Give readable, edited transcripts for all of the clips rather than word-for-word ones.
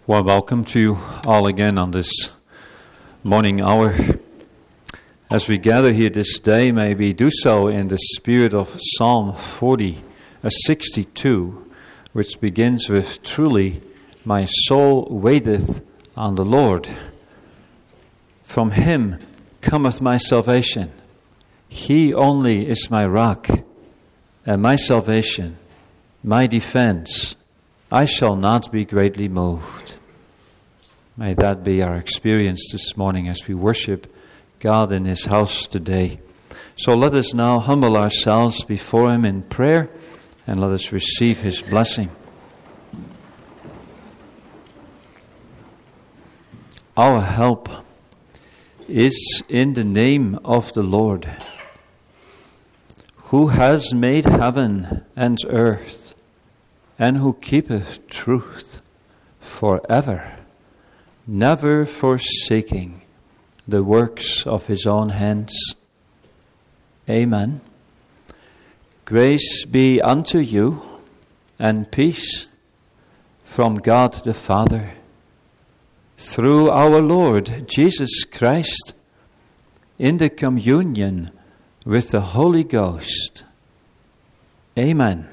Well, welcome to you all again on this morning hour. As we gather here this day, may we do so in the spirit of Psalm 62, which begins with, "Truly, my soul waiteth on the Lord. From him cometh my salvation. He only is my rock and my salvation, my defense. I shall not be greatly moved." May that be our experience this morning as we worship God in His house today. So let us now humble ourselves before Him in prayer and let us receive His blessing. Our help is in the name of the Lord, who has made heaven and earth, and who keepeth truth forever, never forsaking the works of His own hands. Amen. Grace be unto you, and peace from God the Father, through our Lord Jesus Christ, in the communion with the Holy Ghost. Amen.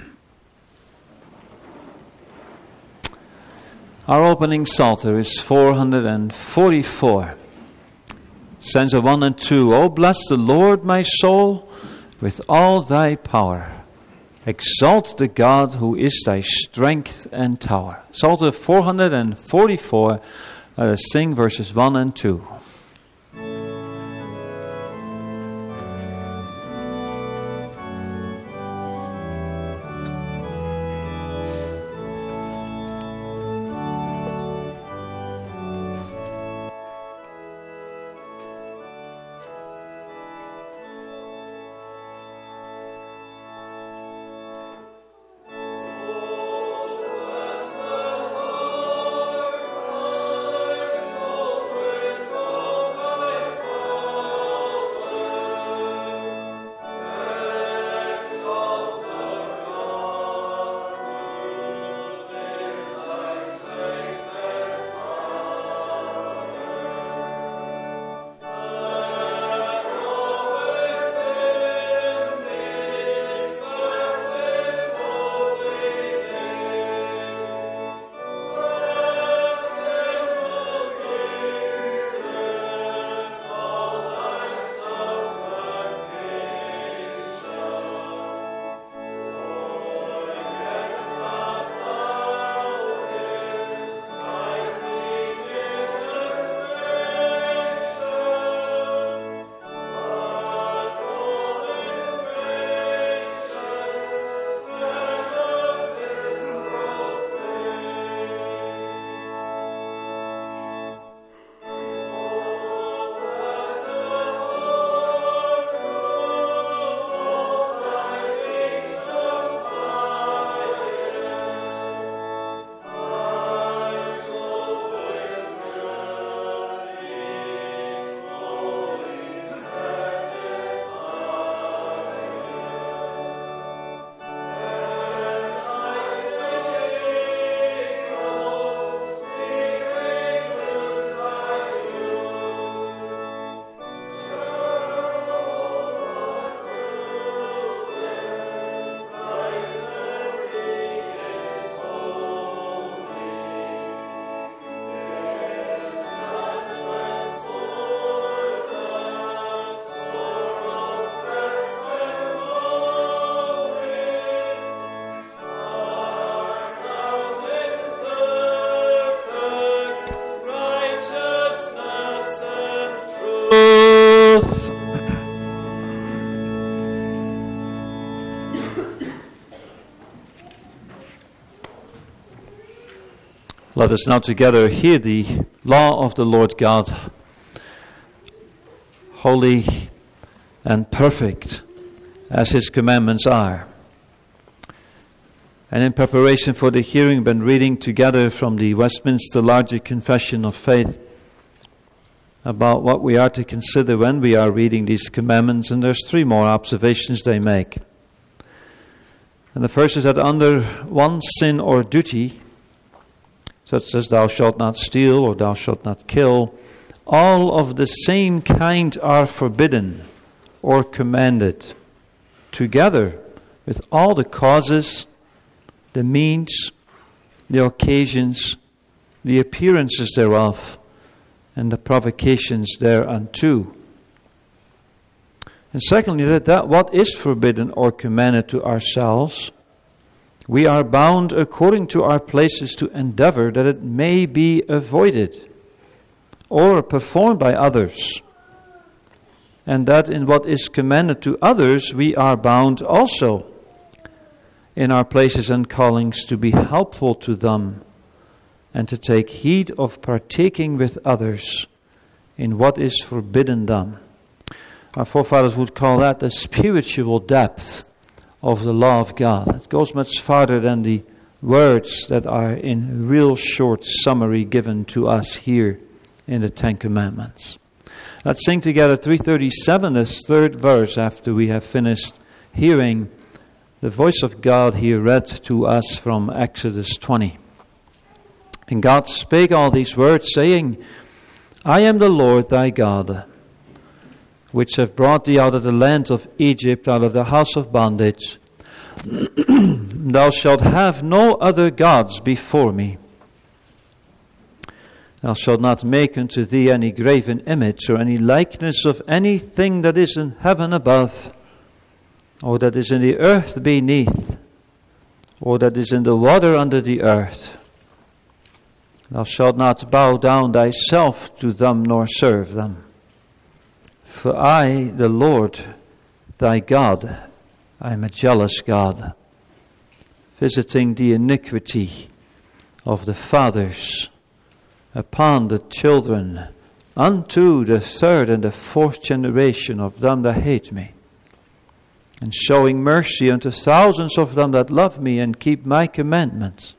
Our opening psalter is 444. Stanza 1 and 2. "O bless the Lord, my soul, with all thy power. Exalt the God who is thy strength and tower." Psalter 444. Let us sing verses 1 and 2. Let us now together hear the law of the Lord God, holy and perfect as His commandments are. And in preparation for the hearing, we've been reading together from the Westminster Larger Confession of Faith about what we are to consider when we are reading these commandments, and there's 3 more observations they make. And the first is that under one sin or duty, such as thou shalt not steal or thou shalt not kill, all of the same kind are forbidden or commanded, together with all the causes, the means, the occasions, the appearances thereof, and the provocations thereunto. And secondly, that what is forbidden or commanded to ourselves, we are bound according to our places to endeavor that it may be avoided or performed by others. And that in what is commanded to others, we are bound also in our places and callings to be helpful to them and to take heed of partaking with others in what is forbidden them. Our forefathers would call that the spiritual depth of the law of God. It goes much farther than the words that are in real short summary given to us here in the Ten Commandments. Let's sing together 337, this third verse, after we have finished hearing the voice of God here read to us from Exodus 20. And God spake all these words, saying, I am the Lord thy God, which have brought thee out of the land of Egypt, out of the house of bondage. Thou shalt have no other gods before me. Thou shalt not make unto thee any graven image, or any likeness of anything that is in heaven above, or that is in the earth beneath, or that is in the water under the earth. Thou shalt not bow down thyself to them, nor serve them. For I, the Lord, thy God, I am a jealous God, visiting the iniquity of the fathers upon the children, unto the third and the fourth generation of them that hate me, and showing mercy unto thousands of them that love me and keep my commandments.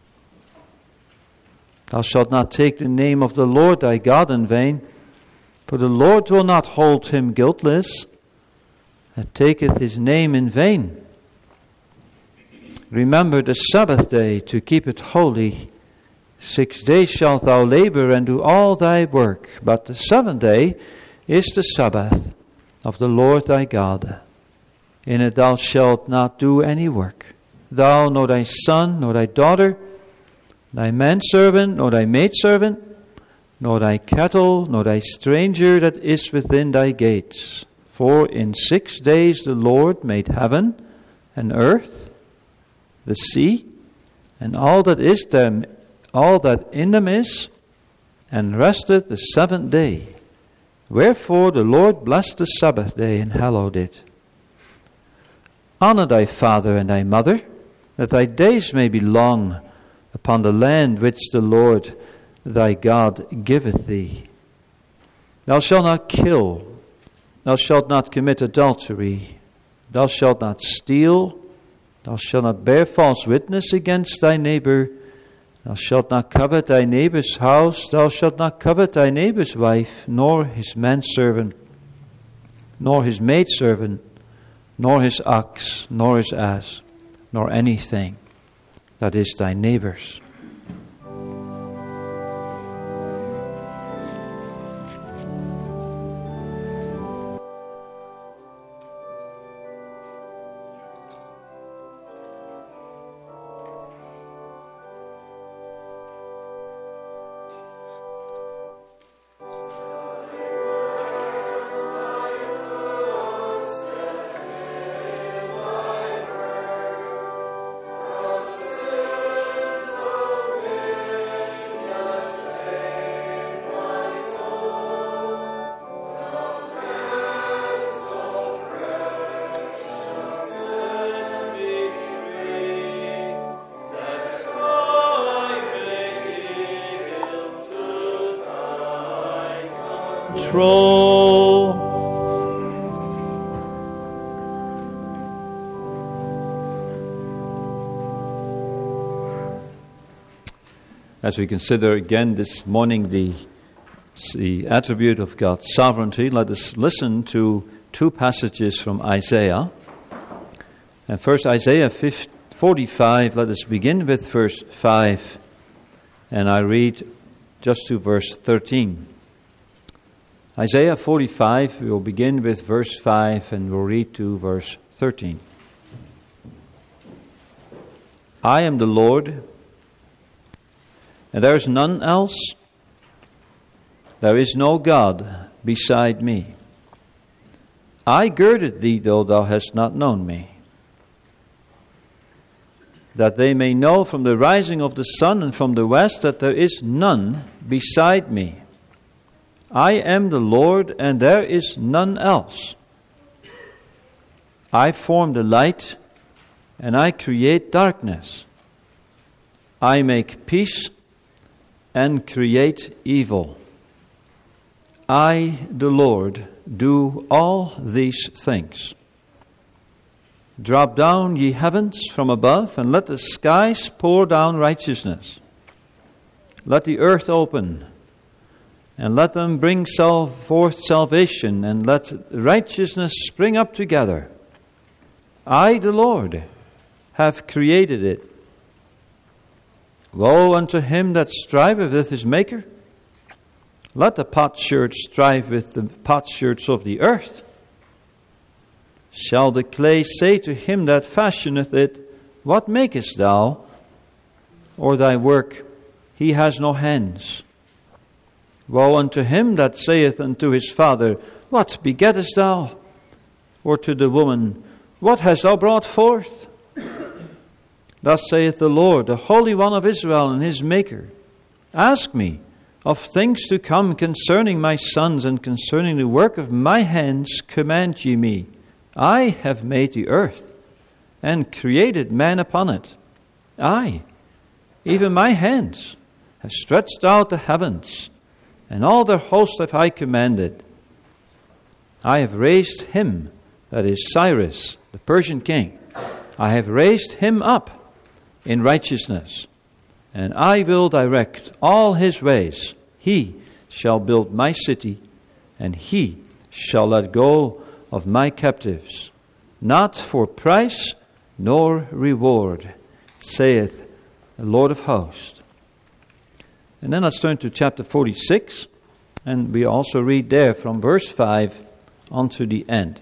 Thou shalt not take the name of the Lord thy God in vain, for the Lord will not hold him guiltless that taketh his name in vain. Remember the Sabbath day to keep it holy. 6 days shalt thou labor and do all thy work, but the seventh day is the Sabbath of the Lord thy God. In it thou shalt not do any work, thou, nor thy son, nor thy daughter, thy manservant, nor thy maidservant, nor thy cattle, nor thy stranger that is within thy gates. For in 6 days the Lord made heaven and earth, the sea, and all that is them, all that in them is, and rested the seventh day. Wherefore the Lord blessed the Sabbath day and hallowed it. Honor thy father and thy mother, that thy days may be long upon the land which the Lord thy God giveth thee. Thou shalt not kill, thou shalt not commit adultery, thou shalt not steal, thou shalt not bear false witness against thy neighbor, thou shalt not covet thy neighbor's house, thou shalt not covet thy neighbor's wife, nor his manservant, nor his maidservant, nor his ox, nor his ass, nor anything that is thy neighbor's. As we consider again this morning the attribute of God's sovereignty, let us listen to two passages from Isaiah. And first Isaiah 45, let us begin with verse 5 And I read just to verse 13. Isaiah 45, we will begin with verse 5 and we'll read to verse 13. I am the Lord, and there is none else. There is no God beside me. I girded thee, though thou hast not known me, that they may know from the rising of the sun and from the west that there is none beside me. I am the Lord, and there is none else. I form the light, and I create darkness. I make peace and create evil. I, the Lord, do all these things. Drop down, ye heavens, from above, and let the skies pour down righteousness. Let the earth open, and let them bring forth salvation, and let righteousness spring up together. I, the Lord, have created it. Woe unto him that striveth with his Maker. Let the potsherd strive with the potsherds of the earth. Shall the clay say to him that fashioneth it, What makest thou? Or thy work, he has no hands. Woe unto him that saith unto his father, What begettest thou? Or to the woman, What hast thou brought forth? Thus saith the Lord, the Holy One of Israel and his Maker, Ask me of things to come concerning my sons, and concerning the work of my hands command ye me. I have made the earth, and created man upon it. I, even my hands, have stretched out the heavens, and all their host have I commanded. I have raised him, that is Cyrus, the Persian king. I have raised him up in righteousness, and I will direct all his ways. He shall build my city, and he shall let go of my captives, not for price nor reward, saith the Lord of hosts. And then let's turn to chapter 46, and we also read there from verse 5 on to the end.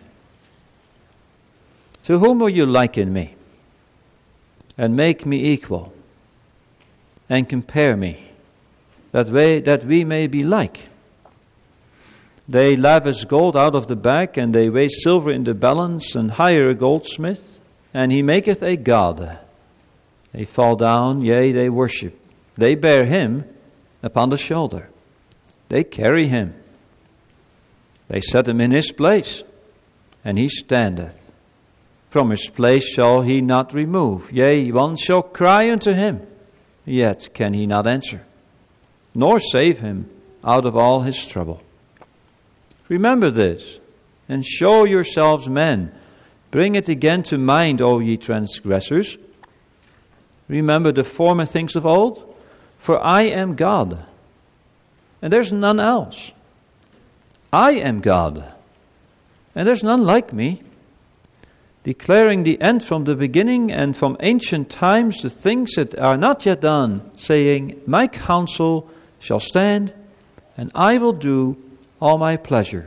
To whom will you liken me, and make me equal, and compare me, that we may be like? They lavish gold out of the bag, and they weigh silver in the balance, and hire a goldsmith, and he maketh a god. They fall down, yea, they worship. They bear him upon the shoulder. They carry him. They set him in his place, and he standeth. From his place shall he not remove. Yea, one shall cry unto him, yet can he not answer, nor save him out of all his trouble. Remember this, and show yourselves men. Bring it again to mind, O ye transgressors. Remember the former things of old, for I am God, and there's none else. I am God, and there's none like me, declaring the end from the beginning, and from ancient times the things that are not yet done, saying, My counsel shall stand, and I will do all my pleasure.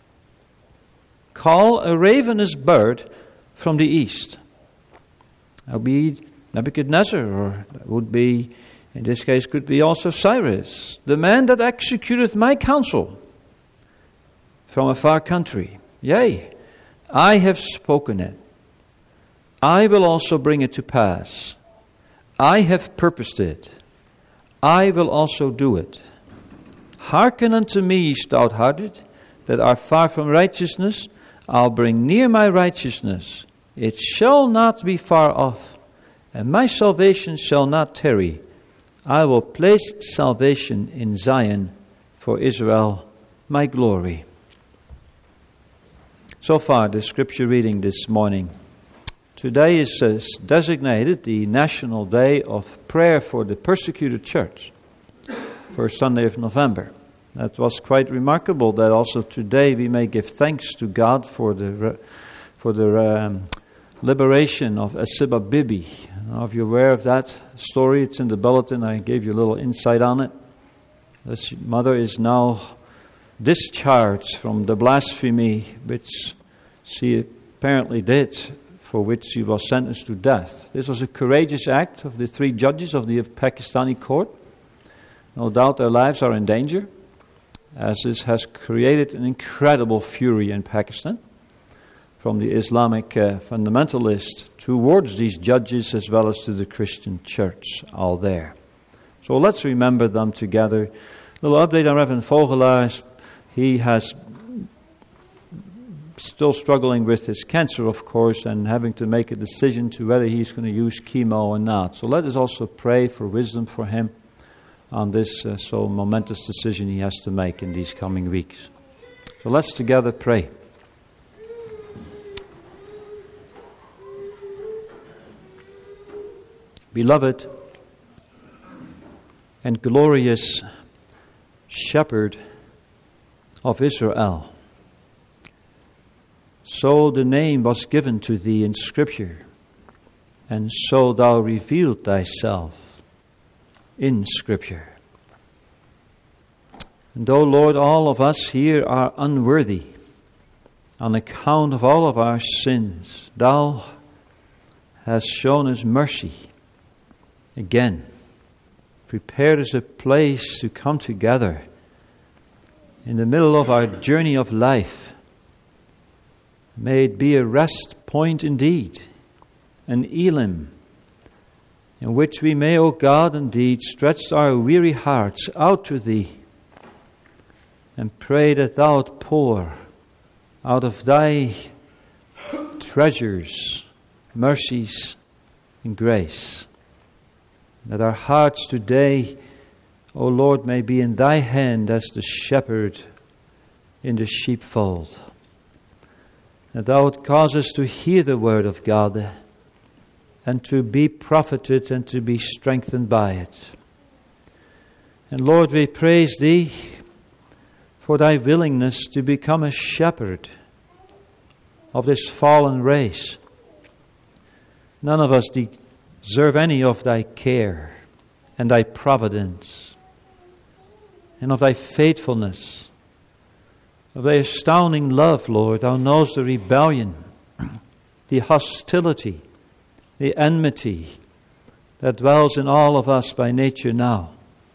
Call a ravenous bird from the east. That would be Nebuchadnezzar, or that would be, in this case, could be also Cyrus, the man that executeth my counsel from a far country. Yea, I have spoken it. I will also bring it to pass. I have purposed it. I will also do it. Hearken unto me, stout-hearted, that are far from righteousness. I'll bring near my righteousness. It shall not be far off, and my salvation shall not tarry. I will place salvation in Zion for Israel, my glory. So far, the scripture reading this morning. Today is designated the National Day of Prayer for the Persecuted Church, first Sunday of November. That was quite remarkable that also today we may give thanks to God for the liberation of Asiba Bibi. I don't know if you're aware of that story. It's in the bulletin. I gave you a little insight on it. This mother is now discharged from the blasphemy which she apparently did, for which she was sentenced to death. This was a courageous act of the 3 judges of the Pakistani court. No doubt their lives are in danger, as this has created an incredible fury in Pakistan from the Islamic fundamentalist towards these judges as well as to the Christian church, all there. So let's remember them together. A little update on Reverend Vogelaar. He has still struggling with his cancer, of course, and having to make a decision to whether he's going to use chemo or not. So let us also pray for wisdom for him on this so momentous decision he has to make in these coming weeks. So let's together pray. Beloved and glorious Shepherd of Israel, so the name was given to thee in Scripture, and so thou revealed thyself in Scripture. And though, Lord, all of us here are unworthy on account of all of our sins, thou hast shown us mercy. Again, prepared us a place to come together in the middle of our journey of life. May it be a rest point indeed, an Elim, in which we may, O God, indeed stretch our weary hearts out to Thee and pray that Thou wilt pour out of Thy treasures, mercies, and grace. That our hearts today, O Lord, may be in Thy hand as the shepherd in the sheepfold. That Thou wilt cause us to hear the word of God and to be profited and to be strengthened by it. And Lord, we praise Thee for Thy willingness to become a shepherd of this fallen race. None of us deserve any of Thy care and Thy providence and of Thy faithfulness, of Thy astounding love, Lord. Thou knowest the rebellion, the hostility, the enmity that dwells in all of us by nature now.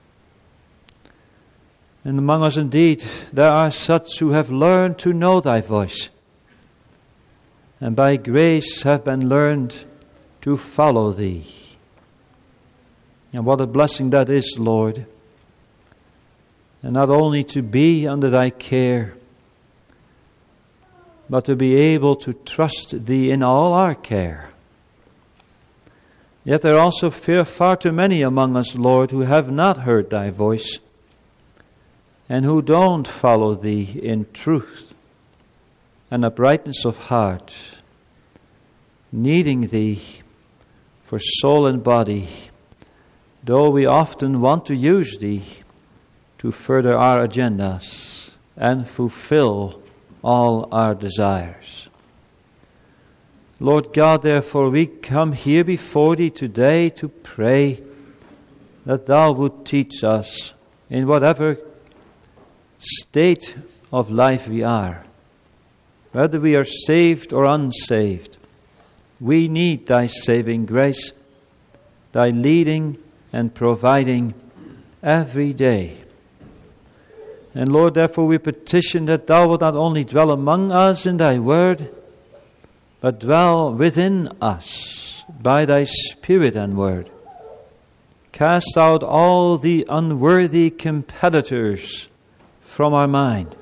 And among us indeed there are such who have learned to know Thy voice, and by grace have been learned to follow Thee. And what a blessing that is, Lord. And not only to be under Thy care, but to be able to trust Thee in all our care. Yet there are also far too many among us, Lord, who have not heard Thy voice and who don't follow Thee in truth and uprightness of heart, needing Thee for soul and body, though we often want to use Thee to further our agendas and fulfill all our desires. Lord God, therefore we come here before Thee today to pray that Thou would teach us in whatever state of life we are, whether we are saved or unsaved. We need Thy saving grace, Thy leading and providing every day. And Lord, therefore we petition that Thou wilt not only dwell among us in Thy word, but dwell within us by Thy Spirit and word. Cast out all the unworthy competitors from our mind.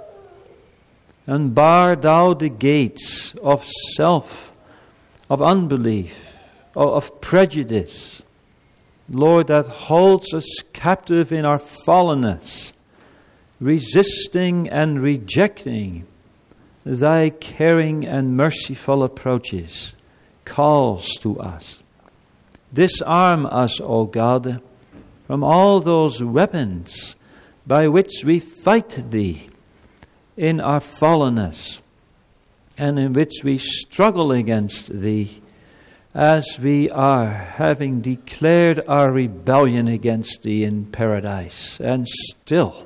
Unbar Thou the gates of self, of unbelief, of prejudice, Lord, that holds us captive in our fallenness, resisting and rejecting Thy caring and merciful approaches, calls to us. Disarm us, O God, from all those weapons by which we fight Thee in our fallenness, and in which we struggle against Thee, as we are, having declared our rebellion against Thee in paradise, and still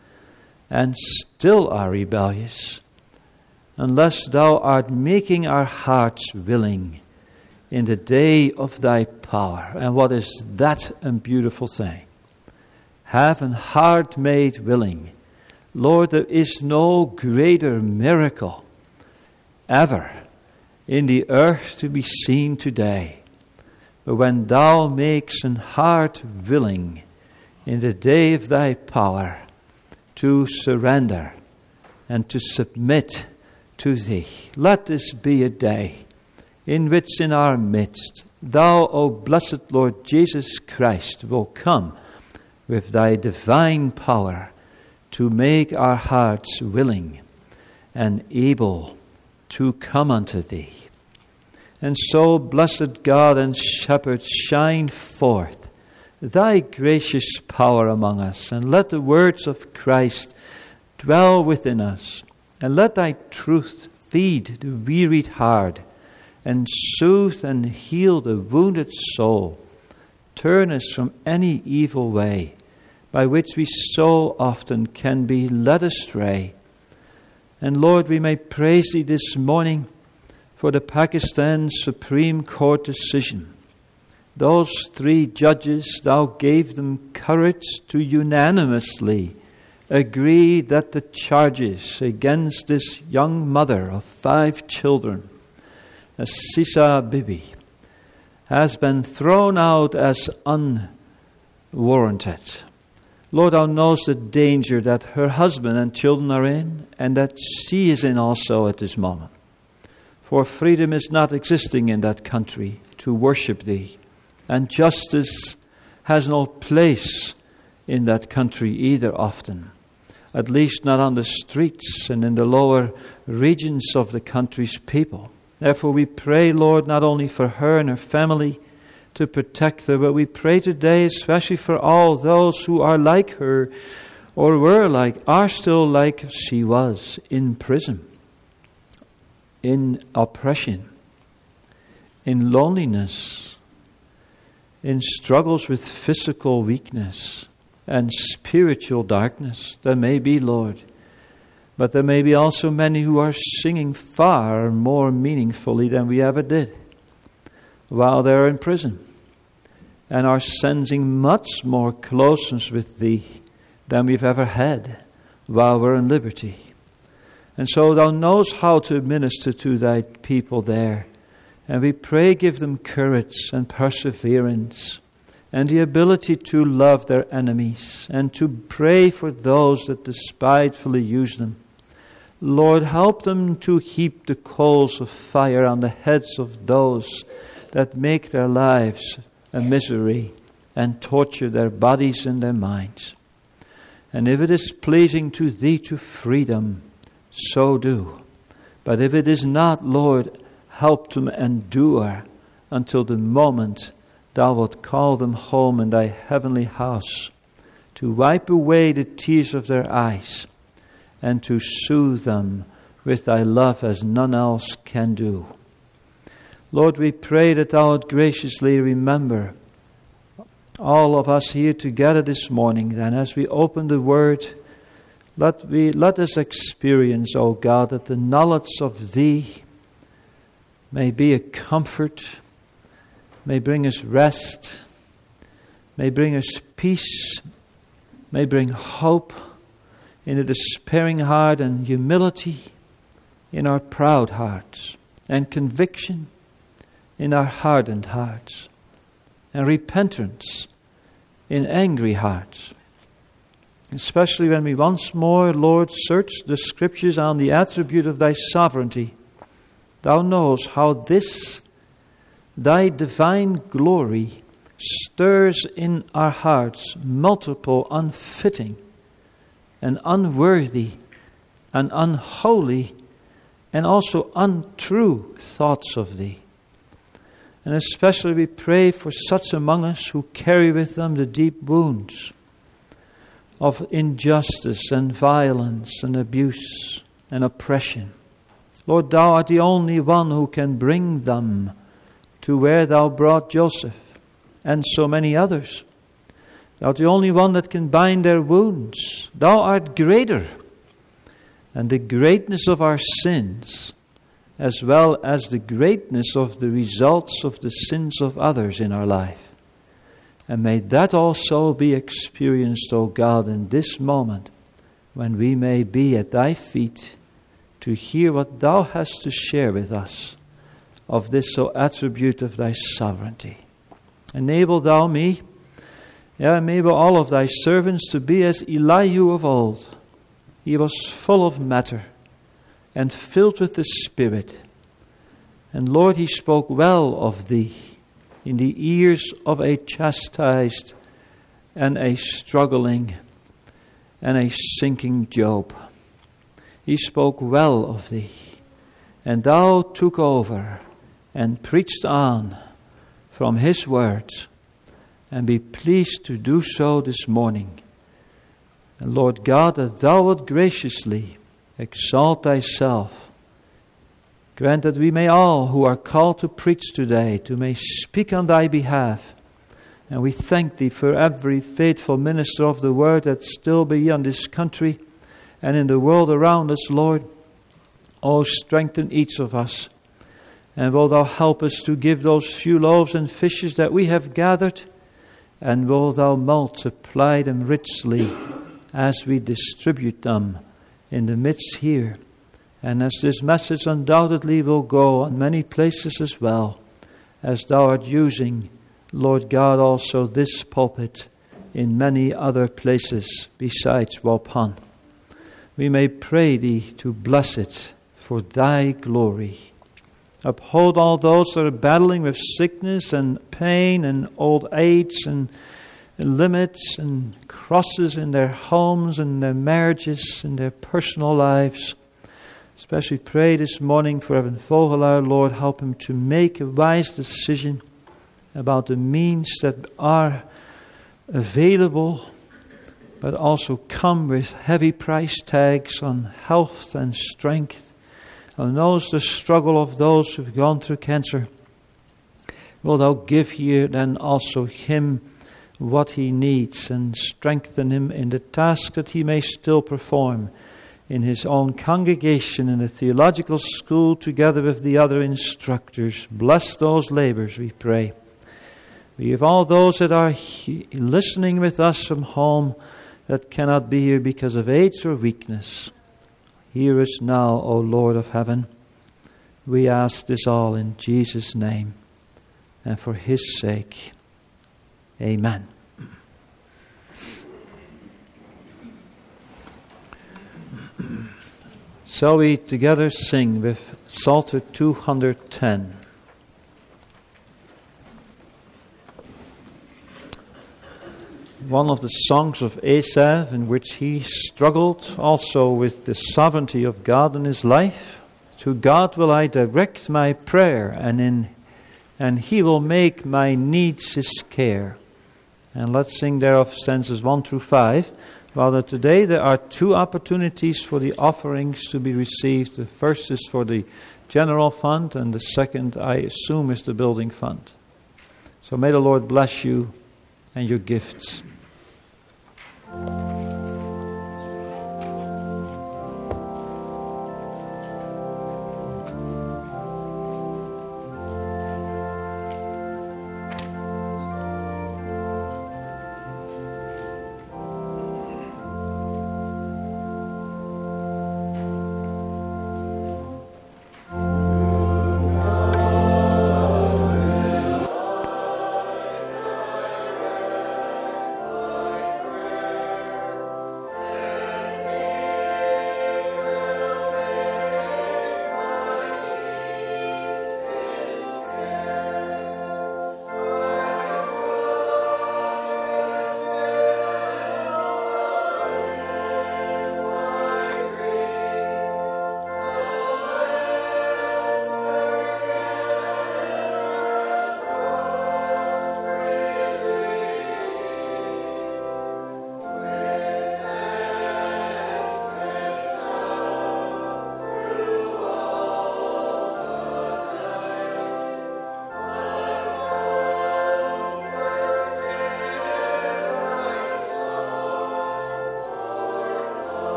are rebellious, unless Thou art making our hearts willing in the day of Thy power. And what is that a beautiful thing? Have an heart made willing. Lord, there is no greater miracle ever in the earth to be seen today. But when Thou makes an heart willing in the day of Thy power to surrender and to submit to Thee, let this be a day in which in our midst Thou, O blessed Lord Jesus Christ, will come with Thy divine power to make our hearts willing and able to come unto Thee. And so, blessed God and Shepherd, shine forth Thy gracious power among us, and let the words of Christ dwell within us, and let Thy truth feed the wearied heart, and soothe and heal the wounded soul. Turn us from any evil way by which we so often can be led astray. And Lord, we may praise Thee this morning for the Pakistan Supreme Court decision. Those 3 judges, Thou gave them courage to unanimously agree that the charges against this young mother of 5 children, Asisa Bibi, has been thrown out as unwarranted. Lord, Thou knows the danger that her husband and children are in, and that she is in also at this moment. For freedom is not existing in that country to worship Thee, and justice has no place in that country either often, at least not on the streets and in the lower regions of the country's people. Therefore we pray, Lord, not only for her and her family to protect her, but we pray today especially for all those who are like her, or are still like she was, in prison, in oppression, in loneliness, in struggles with physical weakness and spiritual darkness. There may be, Lord, but there may be also many who are singing far more meaningfully than we ever did while they're in prison, and are sensing much more closeness with Thee than we've ever had while we're in liberty. And so Thou knows how to minister to Thy people there. And we pray, give them courage and perseverance and the ability to love their enemies and to pray for those that despitefully use them. Lord, help them to heap the coals of fire on the heads of those that make their lives a misery and torture their bodies and their minds. And if it is pleasing to Thee to free them, so do. But if it is not, Lord, help them endure until the moment Thou wilt call them home in Thy heavenly house, to wipe away the tears of their eyes, and to soothe them with Thy love as none else can do. Lord, we pray that Thou wilt graciously remember all of us here together this morning. Then as we open the Word, let us experience, O God, that the knowledge of Thee may be a comfort, may bring us rest, may bring us peace, may bring hope in a despairing heart, and humility in our proud hearts, and conviction in our hardened hearts, and repentance in angry hearts. Especially when we once more, Lord, search the Scriptures on the attribute of Thy sovereignty. Thou knowest how this, Thy divine glory, stirs in our hearts multiple unfitting and unworthy and unholy and also untrue thoughts of Thee. And especially we pray for such among us who carry with them the deep wounds of injustice and violence and abuse and oppression. Lord, Thou art the only one who can bring them to where Thou brought Joseph and so many others. Thou art the only one that can bind their wounds. Thou art greater than the greatness of our sins, as well as the greatness of the results of the sins of others in our life. And may that also be experienced, O God, in this moment, when we may be at Thy feet to hear what Thou hast to share with us of this so attribute of Thy sovereignty. Enable Thou me, enable all of Thy servants to be as Elihu of old. He was full of matter and filled with the Spirit. And Lord, he spoke well of Thee in the ears of a chastised and a struggling and a sinking Job. He spoke well of Thee, and Thou took over and preached on from his words, and be pleased to do so this morning. And Lord God, that Thou would graciously exalt Thyself. Grant that we may all who are called to preach today, to may speak on Thy behalf. And we thank Thee for every faithful minister of the Word that still be in this country and in the world around us, Lord. Oh, strengthen each of us. And will Thou help us to give those few loaves and fishes that we have gathered, and will Thou multiply them richly as we distribute them in the midst here. And as this message undoubtedly will go on many places as well, as Thou art using, Lord God, also this pulpit in many other places besides Waupun. We may pray Thee to bless it for Thy glory. Uphold all those that are battling with sickness and pain and old age and limits and crosses in their homes and their marriages and their personal lives. Especially pray this morning for Evan Vogelaar, Lord, help him to make a wise decision about the means that are available, but also come with heavy price tags on health and strength. And knows the struggle of those who have gone through cancer. Will Thou give here then also him what he needs and strengthen him in the task that he may still perform in his own congregation in the theological school together with the other instructors. Bless those labors, we pray. We have all those that are listening with us from home that cannot be here because of age or weakness. Hear us now, O Lord of heaven. We ask this all in Jesus' name and for His sake. Amen. Shall we together sing with Psalter 210? One of the songs of Asaph in which he struggled also with the sovereignty of God in his life. To God will I direct my prayer, and He will make my needs His care. And let's sing thereof stanzas 1 through 5. Rather, today there are two opportunities for the offerings to be received. The first is for the general fund, and the second, I assume, is the building fund. So may the Lord bless you and your gifts.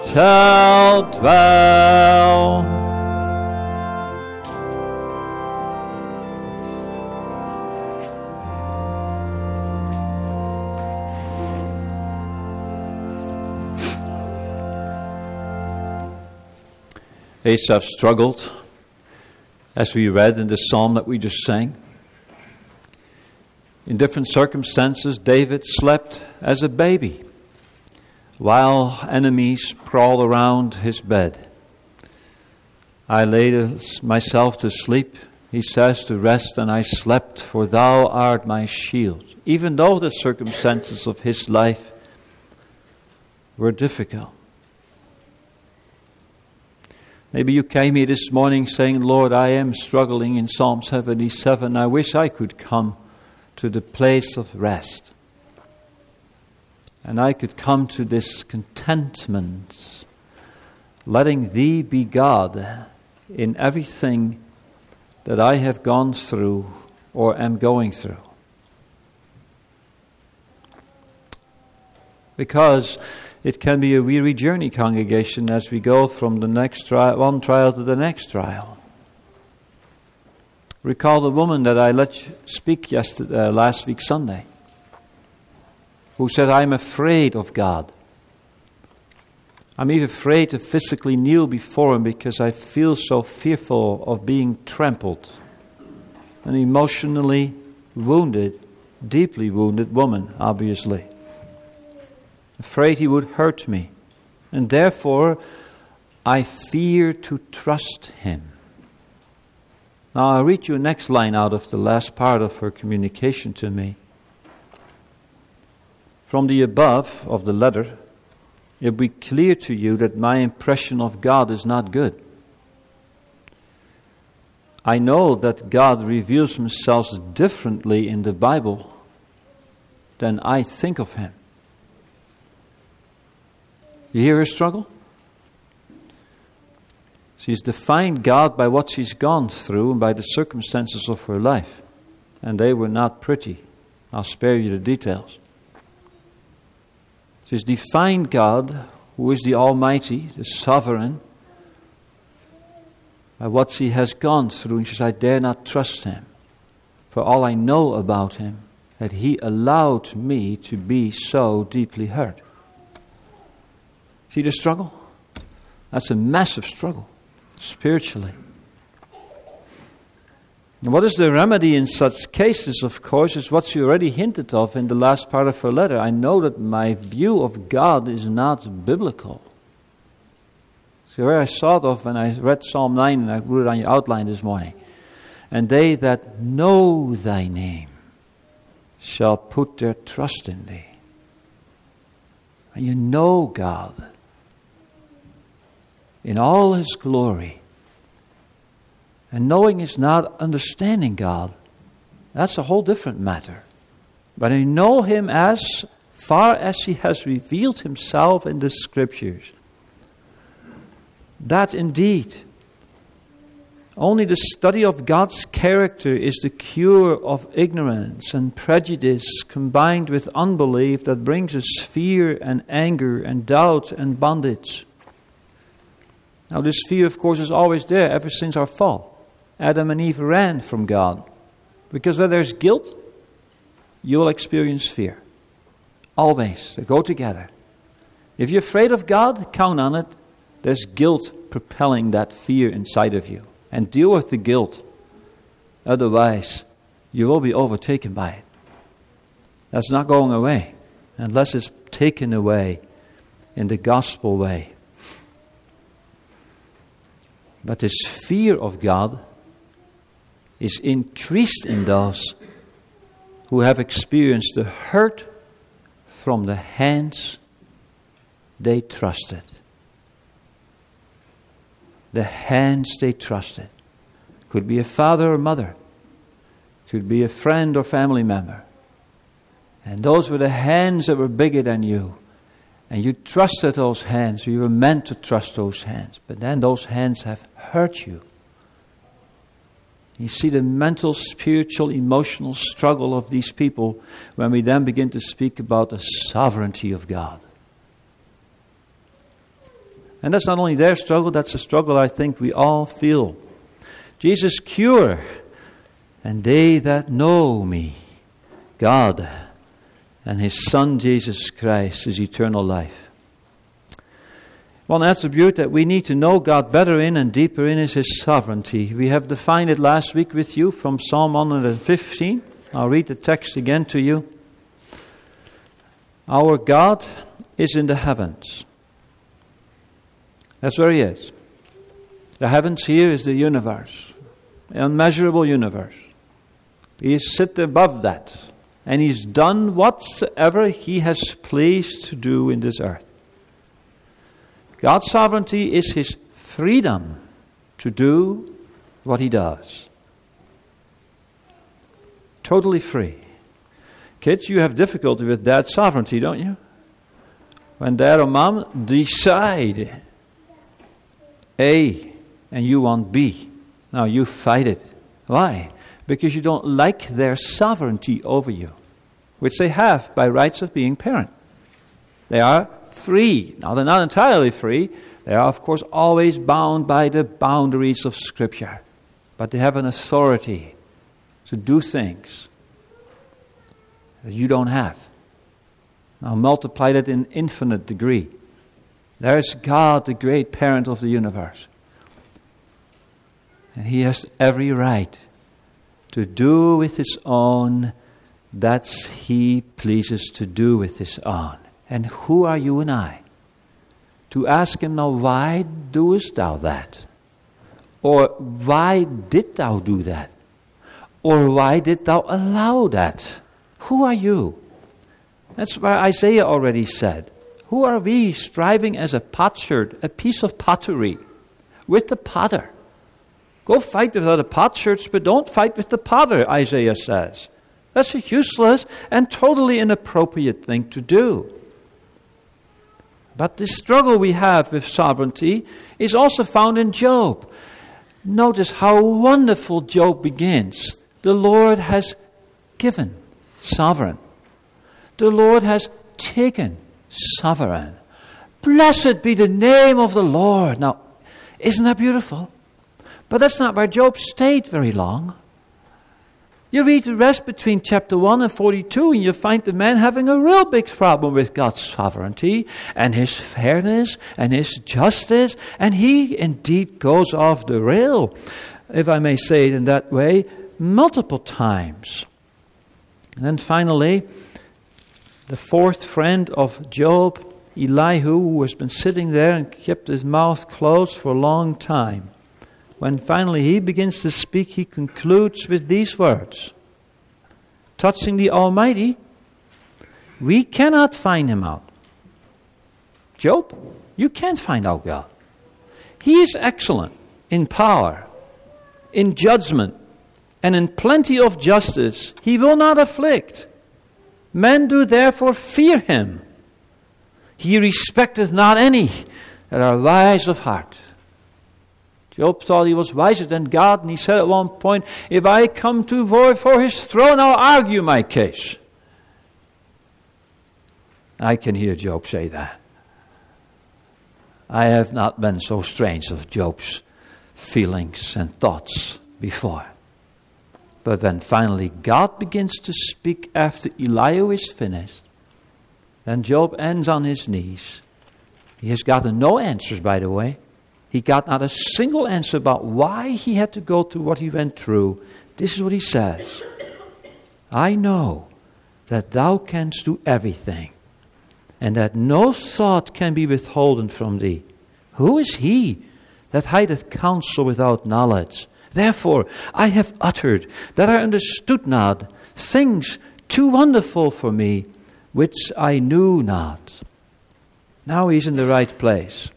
shall dwell. Asaph struggled, as we read in the psalm that we just sang. In different circumstances, David slept as a baby, while enemies crawled around his bed. I laid myself to sleep, he says, to rest, and I slept, for thou art my shield. Even though the circumstances of his life were difficult. Maybe you came here this morning saying, Lord, I am struggling in Psalm 77. I wish I could come to the place of rest. And I could come to this contentment, letting Thee be God in everything that I have gone through or am going through. Because it can be a weary journey, congregation, as we go from the next one trial to the next trial. Recall the woman that I let you speak last week Sunday, who said, I'm afraid of God. I'm even afraid to physically kneel before Him because I feel so fearful of being trampled. An emotionally wounded, deeply wounded woman, obviously. Afraid He would hurt me. And therefore, I fear to trust Him. Now, I'll read you the next line out of the last part of her communication to me. From the above of the letter, it will be clear to you that my impression of God is not good. I know that God reveals Himself differently in the Bible than I think of Him. You hear her struggle? She's defined God by what she's gone through and by the circumstances of her life. And they were not pretty. I'll spare you the details. She's defined God, who is the Almighty, the Sovereign, by what she has gone through. And she says, I dare not trust Him. For all I know about Him, that He allowed me to be so deeply hurt. See the struggle? That's a massive struggle, spiritually. And what is the remedy in such cases, of course, is what she already hinted of in the last part of her letter. I know that my view of God is not biblical. So where I saw it of when I read Psalm 9, and I wrote it on your outline this morning. And they that know Thy name shall put their trust in Thee. And you know God in all His glory. And knowing is not understanding God. That's a whole different matter. But I know Him as far as He has revealed Himself in the Scriptures. That indeed, only the study of God's character is the cure of ignorance and prejudice combined with unbelief that brings us fear and anger and doubt and bondage. Now this fear, of course, is always there ever since our fall. Adam and Eve ran from God. Because where there's guilt, you will experience fear. Always. They go together. If you're afraid of God, count on it. There's guilt propelling that fear inside of you. And deal with the guilt. Otherwise, you will be overtaken by it. That's not going away. Unless it's taken away in the gospel way. But this fear of God is increased in those who have experienced the hurt from the hands they trusted. The hands they trusted. Could be a father or mother. Could be a friend or family member. And those were the hands that were bigger than you. And you trusted those hands. You were meant to trust those hands. But then those hands have hurt you. You see the mental, spiritual, emotional struggle of these people when we then begin to speak about the sovereignty of God. And that's not only their struggle, that's a struggle I think we all feel. Jesus' cure, and they that know me, God, and His Son Jesus Christ is eternal life. One attribute that we need to know God better in and deeper in is His sovereignty. We have defined it last week with you from Psalm 115. I'll read the text again to you. Our God is in the heavens. That's where He is. The heavens here is the universe, the unmeasurable universe. He is sit above that, and He's done whatsoever He has pleased to do in this earth. God's sovereignty is His freedom to do what He does. Totally free. Kids, you have difficulty with Dad's sovereignty, don't you? When Dad or Mom decide A and you want B, now you fight it. Why? Because you don't like their sovereignty over you, which they have by rights of being parent. They are free. Now, they're not entirely free. They are, of course, always bound by the boundaries of Scripture. But they have an authority to do things that you don't have. Now, multiply that in infinite degree. There is God, the great parent of the universe. And He has every right to do with His own that He pleases to do with His own. And who are you and I to ask Him, now, why doest thou that? Or why did thou do that? Or why did thou allow that? Who are you? That's why Isaiah already said, who are we striving as a potsherd, a piece of pottery, with the potter? Go fight with other potsherds, but don't fight with the potter, Isaiah says. That's a useless and totally inappropriate thing to do. But the struggle we have with sovereignty is also found in Job. Notice how wonderful Job begins. The Lord has given, sovereign. The Lord has taken, sovereign. Blessed be the name of the Lord. Now, isn't that beautiful? But that's not where Job stayed very long. You read the rest between chapter 1 and 42, and you find the man having a real big problem with God's sovereignty and His fairness and His justice, and he indeed goes off the rail, if I may say it in that way, multiple times. And then finally, the fourth friend of Job, Elihu, who has been sitting there and kept his mouth closed for a long time. When finally he begins to speak, he concludes with these words. Touching the Almighty, we cannot find Him out. Job, you can't find out God. He is excellent in power, in judgment, and in plenty of justice. He will not afflict. Men do therefore fear Him. He respecteth not any that are wise of heart. Job thought he was wiser than God, and he said at one point, if I come to before His throne, I'll argue my case. I can hear Job say that. I have not been so strange of Job's feelings and thoughts before. But when finally God begins to speak after Elihu is finished, then Job ends on his knees. He has gotten no answers, by the way. He got not a single answer about why he had to go through what he went through. This is what he says. I know that thou canst do everything, and that no thought can be withholden from thee. Who is he that hideth counsel without knowledge? Therefore I have uttered that I understood not things too wonderful for me, which I knew not. Now he's in the right place.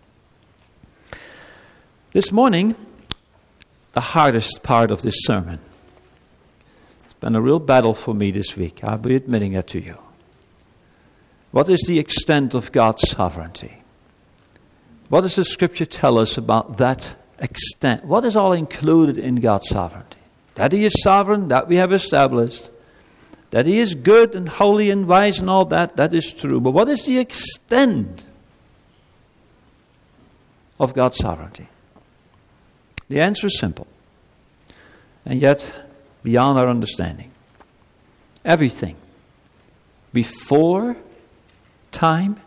This morning, the hardest part of this sermon. It's been a real battle for me this week. I'll be admitting that to you. What is the extent of God's sovereignty? What does the Scripture tell us about that extent? What is all included in God's sovereignty? That He is sovereign, that we have established. That He is good and holy and wise and all that, that is true. But what is the extent? of God's sovereignty? The answer is simple, and yet beyond our understanding. Everything before time,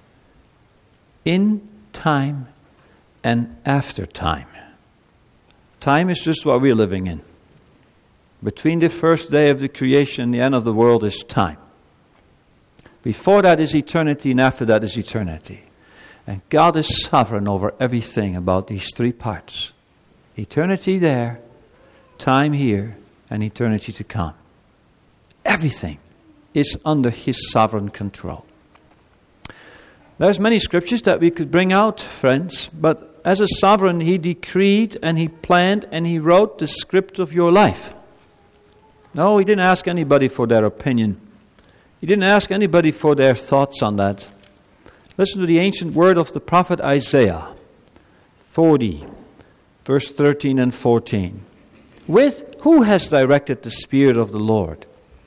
in time, and after time. Time is just what we're living in. Between the first day of the creation and the end of the world is time. Before that is eternity, and after that is eternity. And God is sovereign over everything about these three parts. Eternity there, time here, and eternity to come. Everything is under His sovereign control. There's many scriptures that we could bring out, friends, but as a sovereign, He decreed and He planned and He wrote the script of your life. No, He didn't ask anybody for their opinion. He didn't ask anybody for their thoughts on that. Listen to the ancient word of the prophet Isaiah 40, verse 13 and 14. Who has directed the Spirit of the Lord?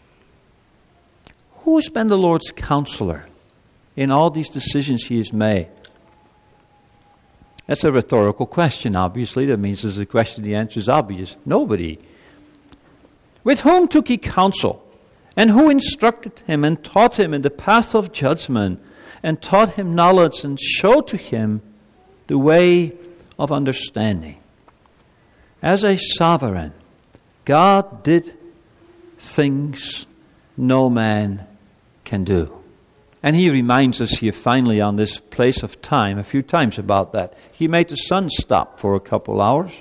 Who has been the Lord's counselor in all these decisions He has made? That's a rhetorical question, obviously. That means there's a question, the answer is obvious. Nobody. With whom took He counsel? And who instructed Him and taught Him in the path of judgment, and taught Him knowledge and showed to Him the way of understanding? As a sovereign, God did things no man can do. And He reminds us here finally on this place of time a few times about that. He made the sun stop for a couple hours.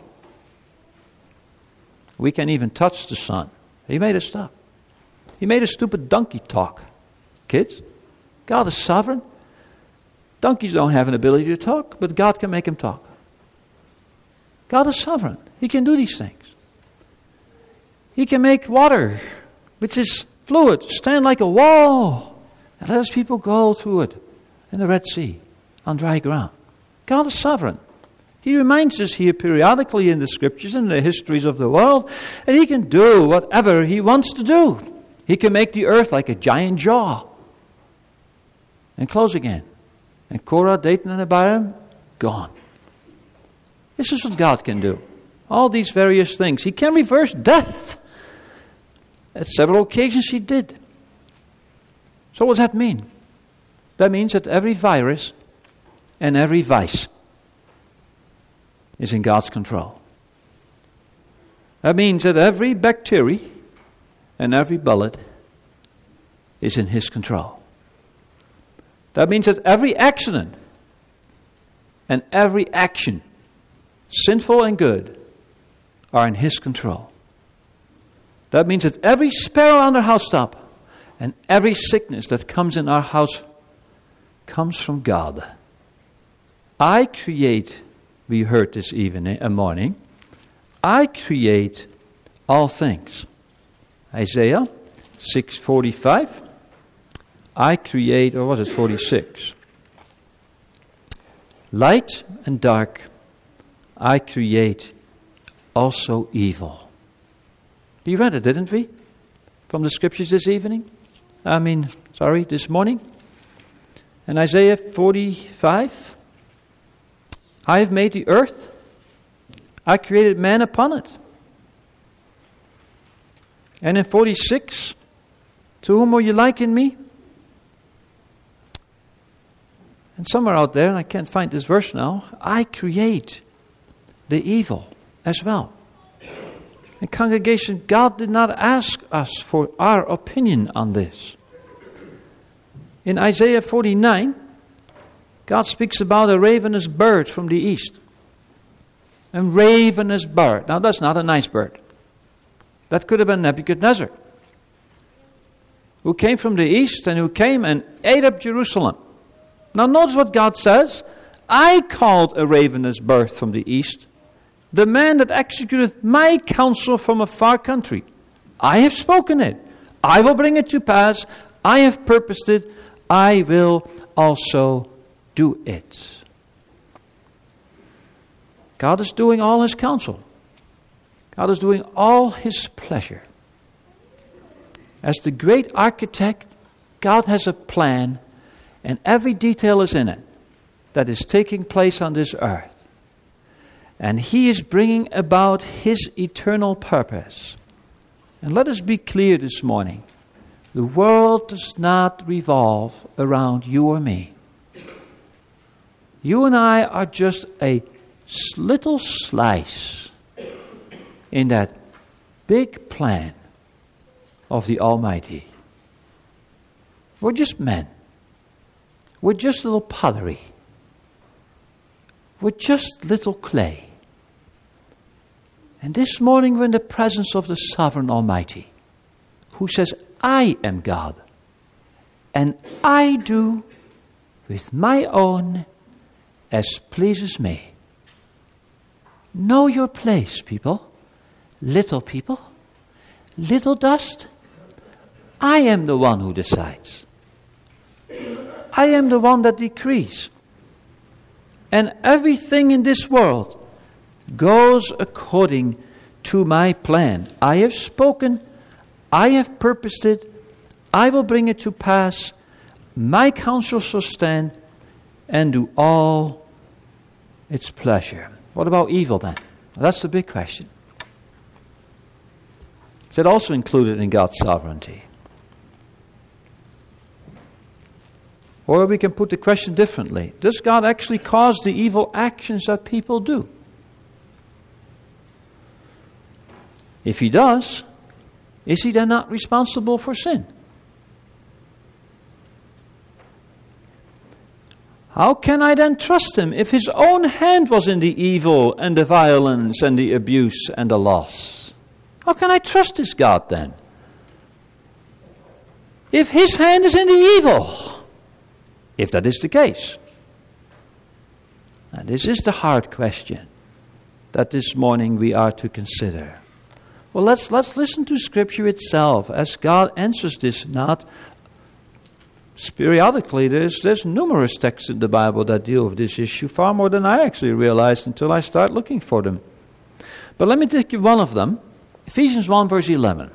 We can't even touch the sun. He made it stop. He made a stupid donkey talk. Kids, God is sovereign. Donkeys don't have an ability to talk, but God can make them talk. God is sovereign. He can do these things. He can make water, which is fluid, stand like a wall, and let His people go through it in the Red Sea on dry ground. God is sovereign. He reminds us here periodically in the scriptures and the histories of the world that He can do whatever He wants to do. He can make the earth like a giant jaw and close again. And Korah, Dathan, and Abiram, gone. This is what God can do. All these various things. He can reverse death. At several occasions He did. So what does that mean? That means that every virus and every vice is in God's control. That means that every bacteria and every bullet is in His control. That means that every accident and every action, sinful and good, are in His control. That means that every sparrow on our housetop and every sickness that comes in our house comes from God. I create, we heard this morning, I create all things. Isaiah 6:45. I create, or was it 46? Light and dark, I create also evil. We read it, didn't we? From the scriptures this morning. In Isaiah 45, I have made the earth, I created man upon it. And in 46, to whom will you liken me? And somewhere out there, and I can't find this verse now, I create the evil as well. And congregation, God did not ask us for our opinion on this. In Isaiah 49, God speaks about a ravenous bird from the east. A ravenous bird. Now that's not a nice bird. That could have been Nebuchadnezzar, who came from the east and who came and ate up Jerusalem. Now notice what God says. I called a ravenous bird from the east, the man that executed my counsel from a far country. I have spoken it. I will bring it to pass. I have purposed it. I will also do it. God is doing all His counsel. God is doing all His pleasure. As the great architect, God has a plan, and every detail is in it. that is taking place on this earth. And He is bringing about His eternal purpose. And let us be clear this morning. The world does not revolve around you or me. You and I are just a little slice in that big plan of the Almighty. We're just men. We're just little pottery. We're just little clay. And this morning we're in the presence of the Sovereign Almighty, who says, I am God, and I do with my own as pleases me. Know your place, people, little dust. I am the one who decides. I am the one that decrees. And everything in this world goes according to my plan. I have spoken, I have purposed it, I will bring it to pass. My counsel shall stand and do all its pleasure. What about evil then? Well, that's the big question. Is it also included in God's sovereignty? Or we can put the question differently. Does God actually cause the evil actions that people do? If He does, is He then not responsible for sin? How can I then trust Him if His own hand was in the evil and the violence and the abuse and the loss? How can I trust this God then? If His hand is in the evil, if that is the case. Now, this is the hard question that this morning we are to consider. Well, let's listen to Scripture itself as God answers this. Not periodically. There's numerous texts in the Bible that deal with this issue, far more than I actually realized until I start looking for them. But let me take you one of them. Ephesians 1 verse 11.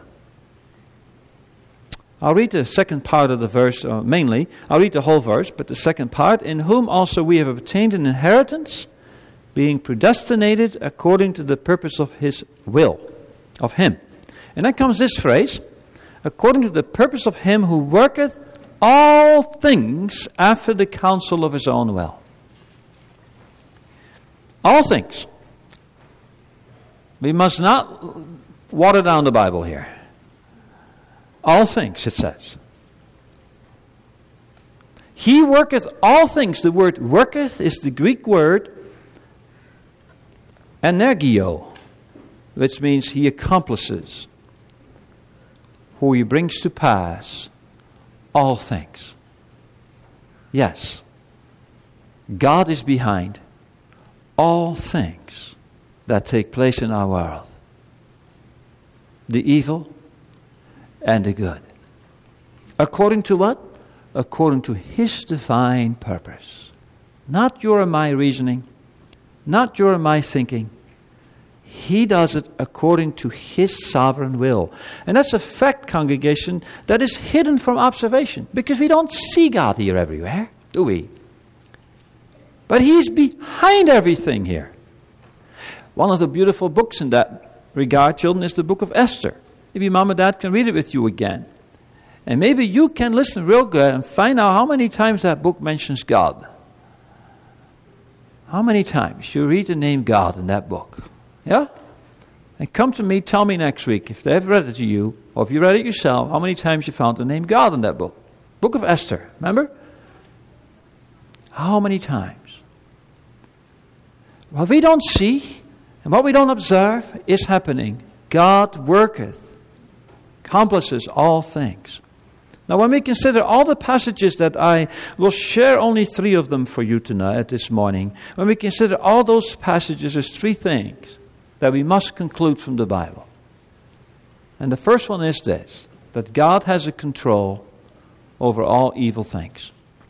I'll read the second part of the verse, mainly. I'll read the whole verse, but the second part. In whom also we have obtained an inheritance, being predestinated according to the purpose of His will, of Him. And then comes this phrase, according to the purpose of Him who worketh all things after the counsel of His own will. All things. We must not water down the Bible here. All things, it says. He worketh all things. The word worketh is the Greek word energio, which means He accomplishes, who He brings to pass all things. Yes, God is behind all things that take place in our world. The evil and the good. According to what? According to His divine purpose. Not your and my reasoning, not your and my thinking. He does it according to His sovereign will. And that's a fact, congregation, that is hidden from observation. Because we don't see God here everywhere, do we? But He's behind everything here. One of the beautiful books in that regard, children, is the book of Esther. Maybe Mom and Dad can read it with you again. And maybe you can listen real good and find out how many times that book mentions God. How many times you read the name God in that book? Yeah? And come to me, tell me next week, if they've read it to you, or if you read it yourself, how many times you found the name God in that book. Book of Esther, remember? How many times? What we don't see, and what we don't observe, is happening. God worketh, accomplishes all things. Now, when we consider all the passages that I will share only 3 of them for you tonight, this morning, when we consider all those passages, there's 3 things that we must conclude from the Bible. And the first one is this, that God has a control over all evil things.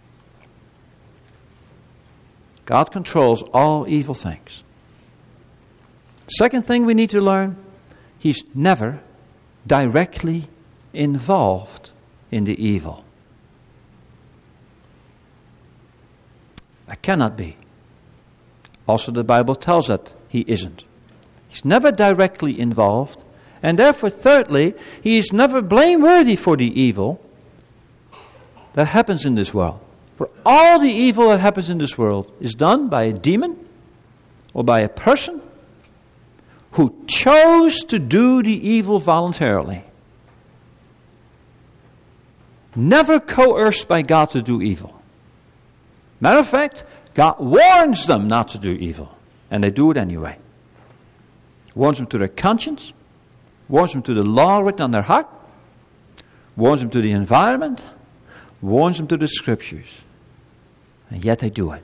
God controls all evil things. Second thing we need to learn, He's never directly involved in the evil. That cannot be. Also, the Bible tells that he isn't. He's never directly involved. And therefore, thirdly, he is never blameworthy for the evil that happens in this world. For all the evil that happens in this world is done by a demon or by a person who chose to do the evil voluntarily. Never coerced by God to do evil. Matter of fact, God warns them not to do evil, and they do it anyway. Warns them to their conscience, warns them to the law written on their heart, warns them to the environment, warns them to the scriptures, and yet they do it.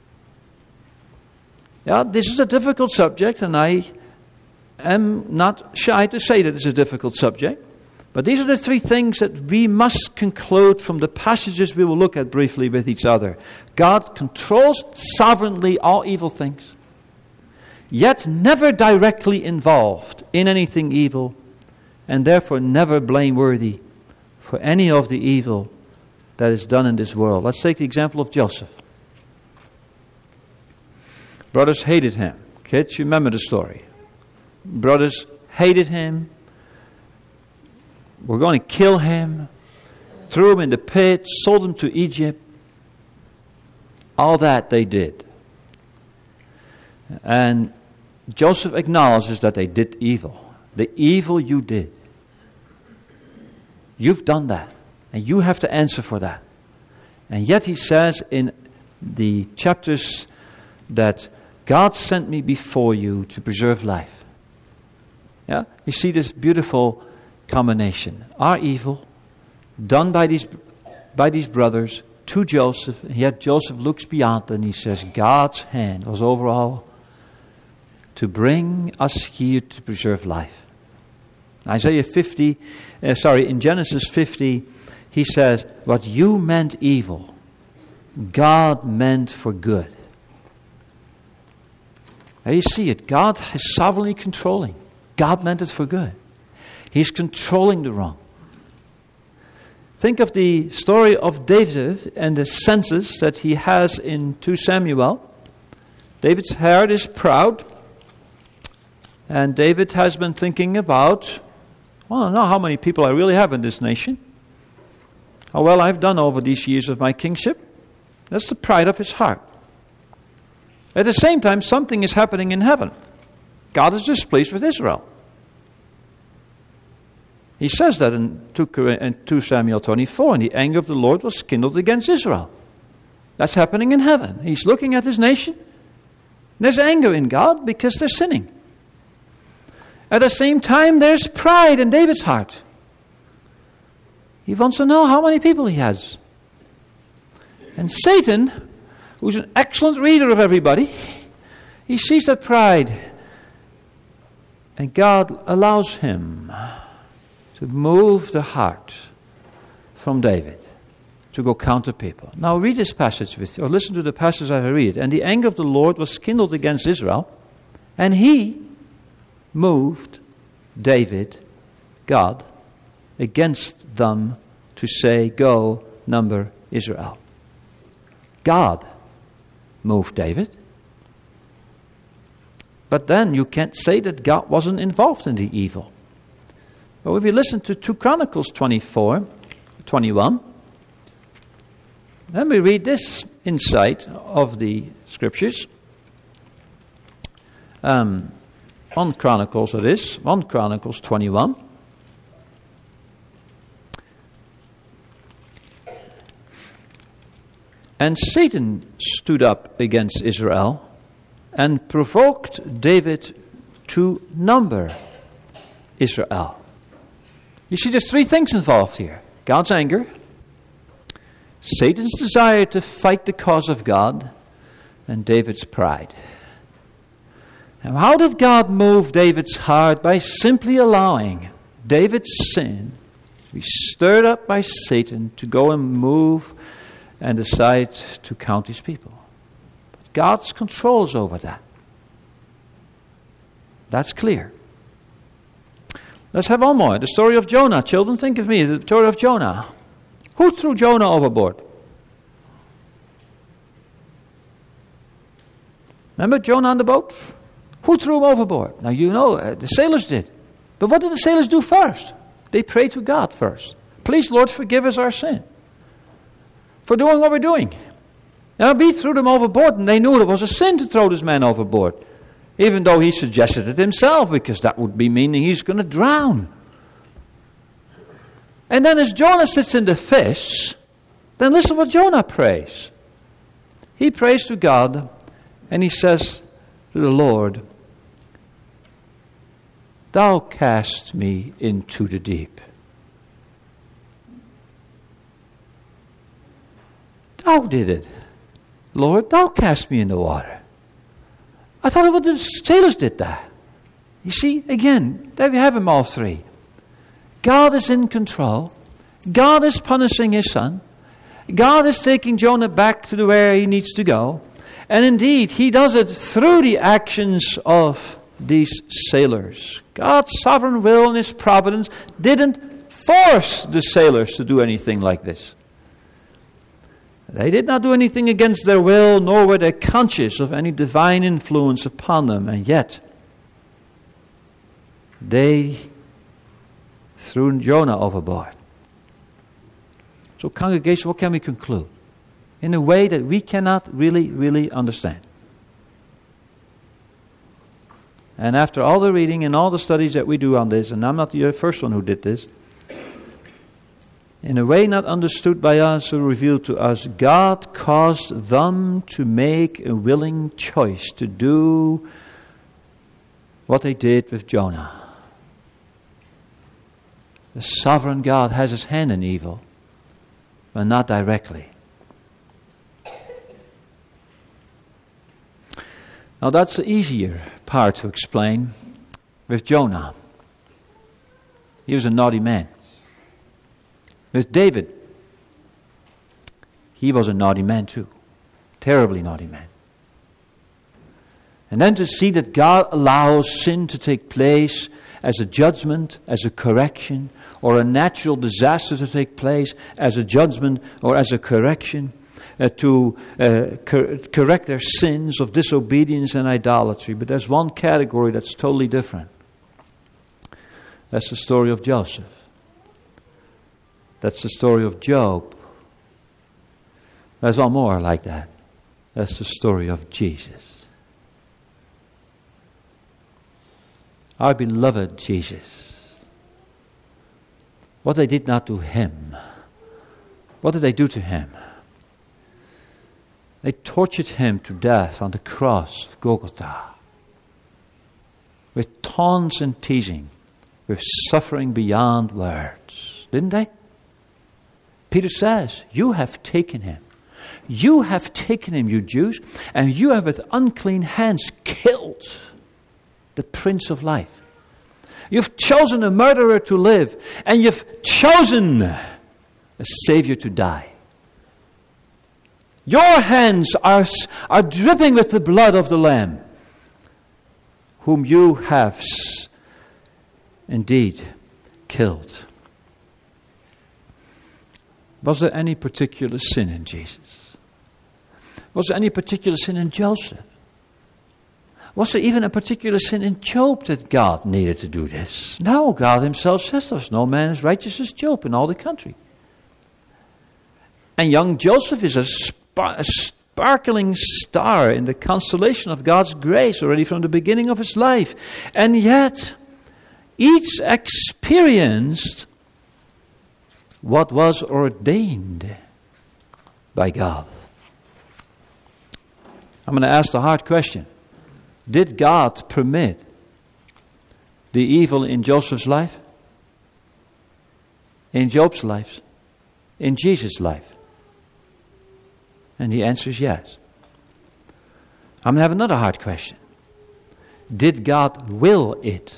Yeah, this is a difficult subject, and I am not shy to say that it's a difficult subject. But these are the three things that we must conclude from the passages we will look at briefly with each other. God controls sovereignly all evil things, yet never directly involved in anything evil, and therefore never blameworthy for any of the evil that is done in this world. Let's take the example of Joseph. Brothers hated him. Kids, you remember the story. Brothers hated him. We're going to kill him. Threw him in the pit. Sold him to Egypt. All that they did. And Joseph acknowledges that they did evil. The evil you did. You've done that. And you have to answer for that. And yet he says in the chapters that God sent me before you to preserve life. Yeah? You see this beautiful combination. Our evil, done by these brothers to Joseph, and yet Joseph looks beyond and he says, God's hand was over all to bring us here to preserve life. In Genesis 50, he says, what you meant evil, God meant for good. There you see it. God is sovereignly controlling. God meant it for good. He's controlling the wrong. Think of the story of David and the census that he has in 2 Samuel. David's heart is proud. And David has been thinking about, I don't know how many people I really have in this nation. How well I've done over these years of my kingship. That's the pride of his heart. At the same time, something is happening in heaven. God is displeased with Israel. He says that in 2 Samuel 24, and the anger of the Lord was kindled against Israel. That's happening in heaven. He's looking at his nation. There's anger in God because they're sinning. At the same time, there's pride in David's heart. He wants to know how many people he has. And Satan, who's an excellent reader of everybody, he sees that pride. And God allows him to move the heart from David to go counter people. Now read this passage with you, or listen to the passage as I read. And the anger of the Lord was kindled against Israel, and he moved David, God, against them to say, go, number Israel. God moved David. But then you can't say that God wasn't involved in the evil. But if you listen to 2 Chronicles 24:21, then we read this insight of the scriptures. 1 Chronicles it is, 1 Chronicles 21. And Satan stood up against Israel and provoked David to number Israel. You see, there's three things involved here. God's anger, Satan's desire to fight the cause of God, and David's pride. Now, how did God move David's heart? By simply allowing David's sin to be stirred up by Satan to go and move and decide to count his people. But God's control is over that. That's clear. Let's have one more. The story of Jonah. Children, think of me. The story of Jonah. Who threw Jonah overboard? Remember Jonah on the boat? Who threw him overboard? Now you know, the sailors did. But what did the sailors do first? They prayed to God first. Please, Lord, forgive us our sin for doing what we're doing. Now he threw them overboard, and they knew it was a sin to throw this man overboard. Even though he suggested it himself, because that would be meaning he's going to drown. And then as Jonah sits in the fish, then listen what Jonah prays. He prays to God, and he says to the Lord, Thou cast me into the deep. Thou did it. Lord, thou cast me in the water. I thought it was the sailors did that. You see, again, there we have them all three. God is in control. God is punishing his son. God is taking Jonah back to where he needs to go. And indeed, he does it through the actions of these sailors. God's sovereign will and his providence didn't force the sailors to do anything like this. They did not do anything against their will, nor were they conscious of any divine influence upon them. And yet, they threw Jonah overboard. So, congregation, what can we conclude? In a way that we cannot really understand. And after all the reading and all the studies that we do on this, and I'm not the first one who did this, in a way not understood by us or revealed to us, God caused them to make a willing choice to do what they did with Jonah. The sovereign God has his hand in evil, but not directly. Now that's the easier part to explain with Jonah. He was a naughty man. With David, he was a naughty man too. Terribly naughty man. And then to see that God allows sin to take place as a judgment, as a correction, or a natural disaster to take place as a judgment or as a correction, to correct their sins of disobedience and idolatry. But there's one category that's totally different. That's the story of Joseph. That's the story of Job. There's one more like that. That's the story of Jesus. Our beloved Jesus. What they did not to him. What did they do to him? They tortured him to death on the cross of Golgotha. With taunts and teasing. With suffering beyond words. Didn't they? Peter says, you have taken him. You have taken him, you Jews, and you have with unclean hands killed the Prince of Life. You've chosen a murderer to live, and you've chosen a Savior to die. Your hands are dripping with the blood of the Lamb, whom you have indeed killed. Was there any particular sin in Jesus? Was there any particular sin in Joseph? Was there even a particular sin in Job that God needed to do this? No, God himself says there's no man as righteous as Job in all the country. And young Joseph is a sparkling star in the constellation of God's grace already from the beginning of his life. And yet, each experienced what was ordained by God. I'm going to ask the hard question. Did God permit the evil in Joseph's life? In Job's life? In Jesus' life? And the answer is yes. I'm going to have another hard question. Did God will it?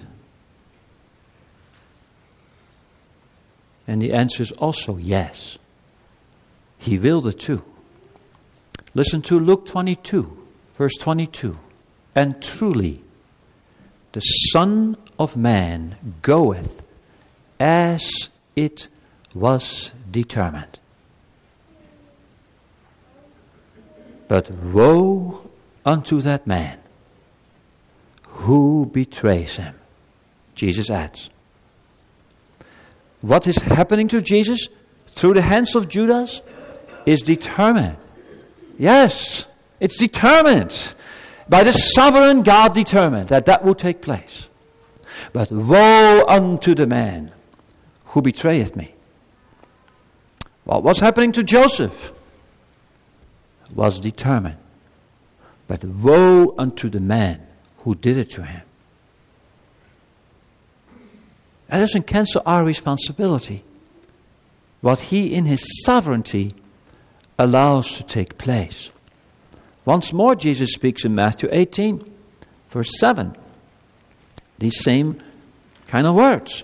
And the answer is also yes. He willed it too. Listen to Luke 22, verse 22. And truly, the Son of Man goeth as it was determined. But woe unto that man who betrays him. Jesus adds. What is happening to Jesus through the hands of Judas is determined. Yes, it's determined. By the sovereign God determined that will take place. But woe unto the man who betrayeth me. What was happening to Joseph was determined. But woe unto the man who did it to him. That doesn't cancel our responsibility. What He in His sovereignty allows to take place. Once more Jesus speaks in Matthew 18, verse 7. These same kind of words.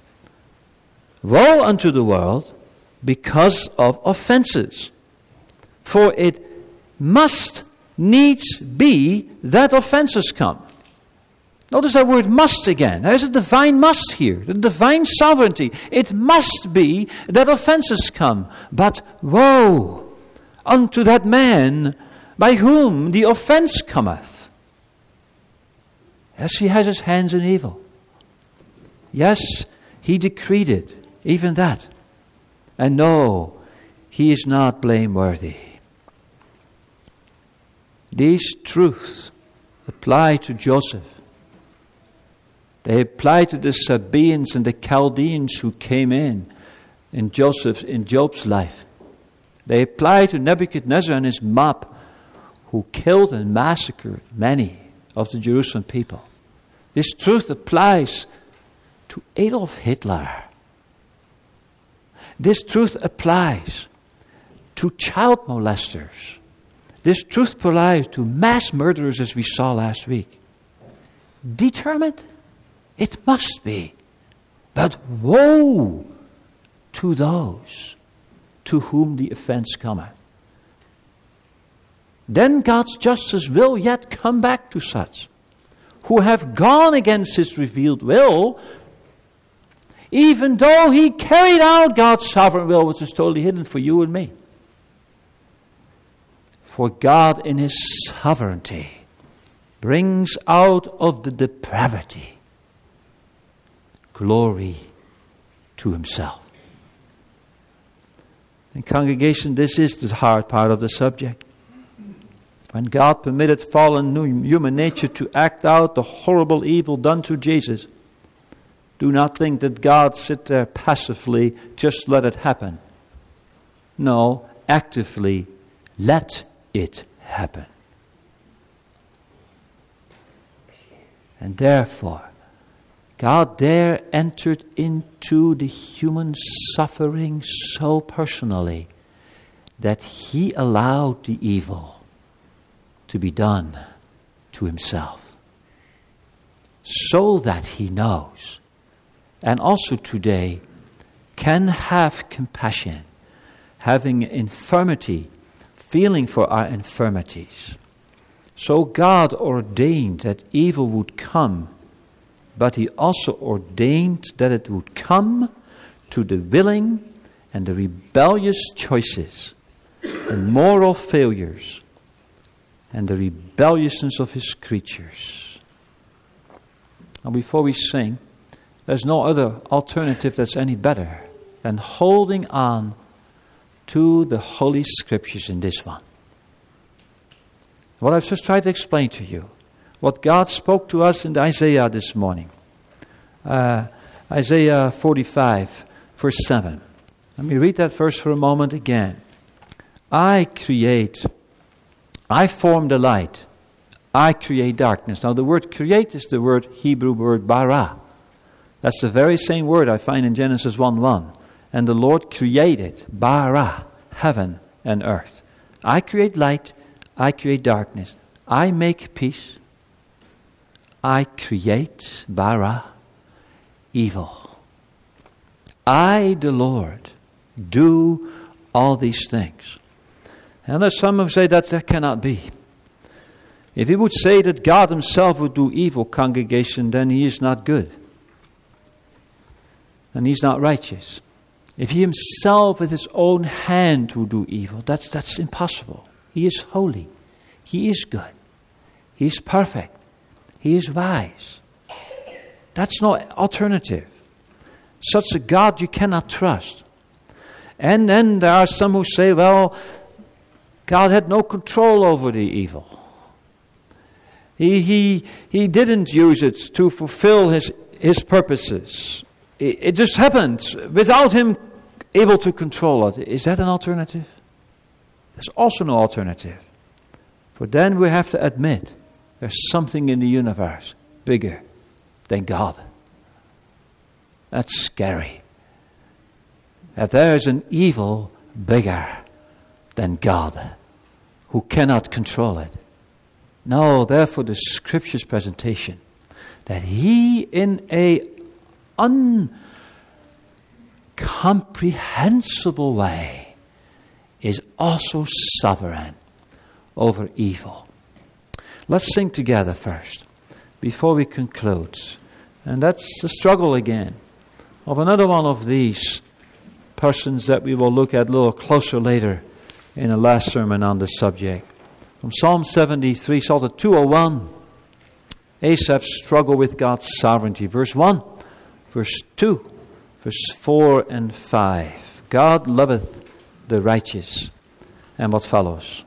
Woe unto the world because of offenses. For it must needs be that offenses come. Notice that word must again. There is a divine must here. The divine sovereignty. It must be that offenses come. But woe unto that man by whom the offense cometh. Yes, he has his hands in evil. Yes, he decreed it, even that. And no, he is not blameworthy. These truths apply to Joseph. They apply to the Sabaeans and the Chaldeans who came in Job's life. They apply to Nebuchadnezzar and his mob who killed and massacred many of the Jerusalem people. This truth applies to Adolf Hitler. This truth applies to child molesters. This truth applies to mass murderers as we saw last week. Determined? It must be. But woe to those to whom the offense cometh. Then God's justice will yet come back to such who have gone against His revealed will, even though He carried out God's sovereign will, which is totally hidden for you and me. For God in His sovereignty brings out of the depravity glory to Himself. And congregation, this is the hard part of the subject. When God permitted fallen human nature to act out the horrible evil done to Jesus, do not think that God sit there passively, just let it happen. No, actively let it happen. And therefore, God there entered into the human suffering so personally that He allowed the evil to be done to Himself. So that He knows, and also today, can have compassion, having infirmity, feeling for our infirmities. So God ordained that evil would come, but He also ordained that it would come to the willing and the rebellious choices and moral failures and the rebelliousness of His creatures. Now before we sing, there's no other alternative that's any better than holding on to the Holy Scriptures in this one. What I've just tried to explain to you, what God spoke to us in Isaiah this morning. Isaiah 45, verse 7. Let me read that verse for a moment again. I form the light. I create darkness. Now the word create is the Hebrew word bara. That's the very same word I find in Genesis 1:1. And the Lord created, bara, heaven and earth. I create light. I create darkness. I make peace. I create, bara, evil. I, the Lord, do all these things. And there's some who say that cannot be. If He would say that God Himself would do evil, congregation, then He is not good. And He's not righteous. If He Himself with His own hand would do evil, that's impossible. He is holy. He is good. He's perfect. He is wise. That's no alternative. Such a God you cannot trust. And then there are some who say, well, God had no control over the evil. He didn't use it to fulfill his purposes. It just happened without him able to control it. Is that an alternative? There's also no alternative. For then we have to admit there's something in the universe bigger than God. That's scary. That there's an evil bigger than God who cannot control it. No, therefore the Scripture's presentation that He in a incomprehensible way is also sovereign over evil. Let's sing together first before we conclude. And that's the struggle again of another one of these persons that we will look at a little closer later in the last sermon on this subject. From Psalm 73, Psalm 201, Asaph's struggle with God's sovereignty. Verse 1, verse 2, verse 4 and 5. God loveth the righteous. And what follows?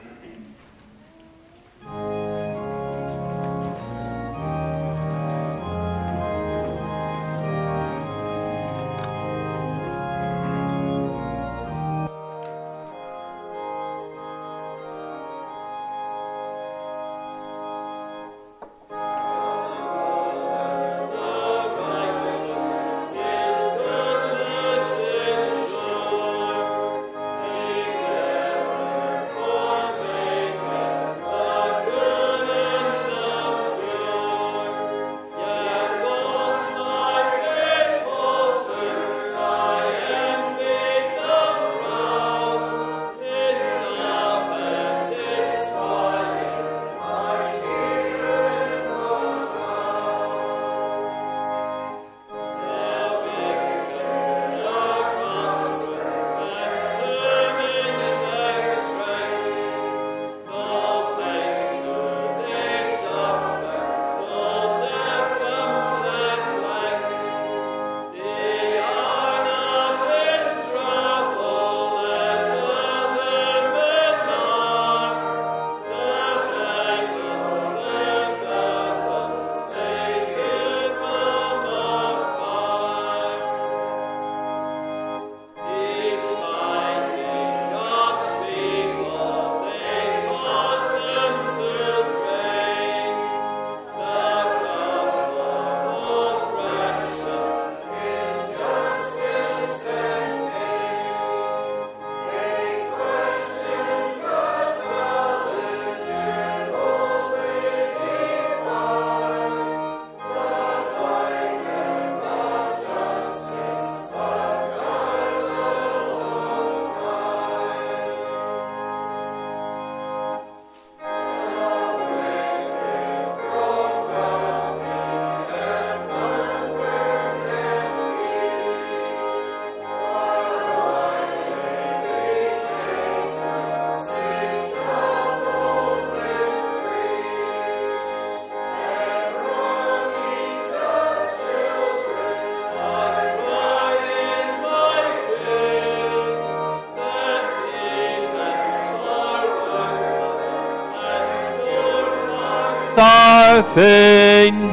Starving.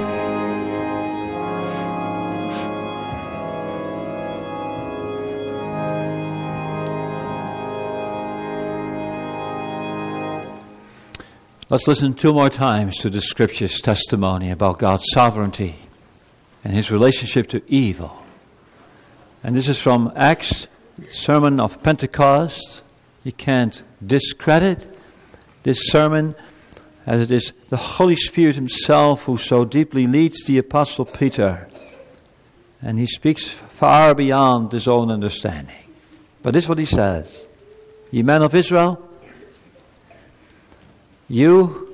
Let's listen 2 more times to the Scripture's testimony about God's sovereignty and His relationship to evil. And this is from Acts, sermon of Pentecost. You can't discredit this sermon, as it is the Holy Spirit Himself who so deeply leads the Apostle Peter. And he speaks far beyond his own understanding. But this is what he says. Ye men of Israel, you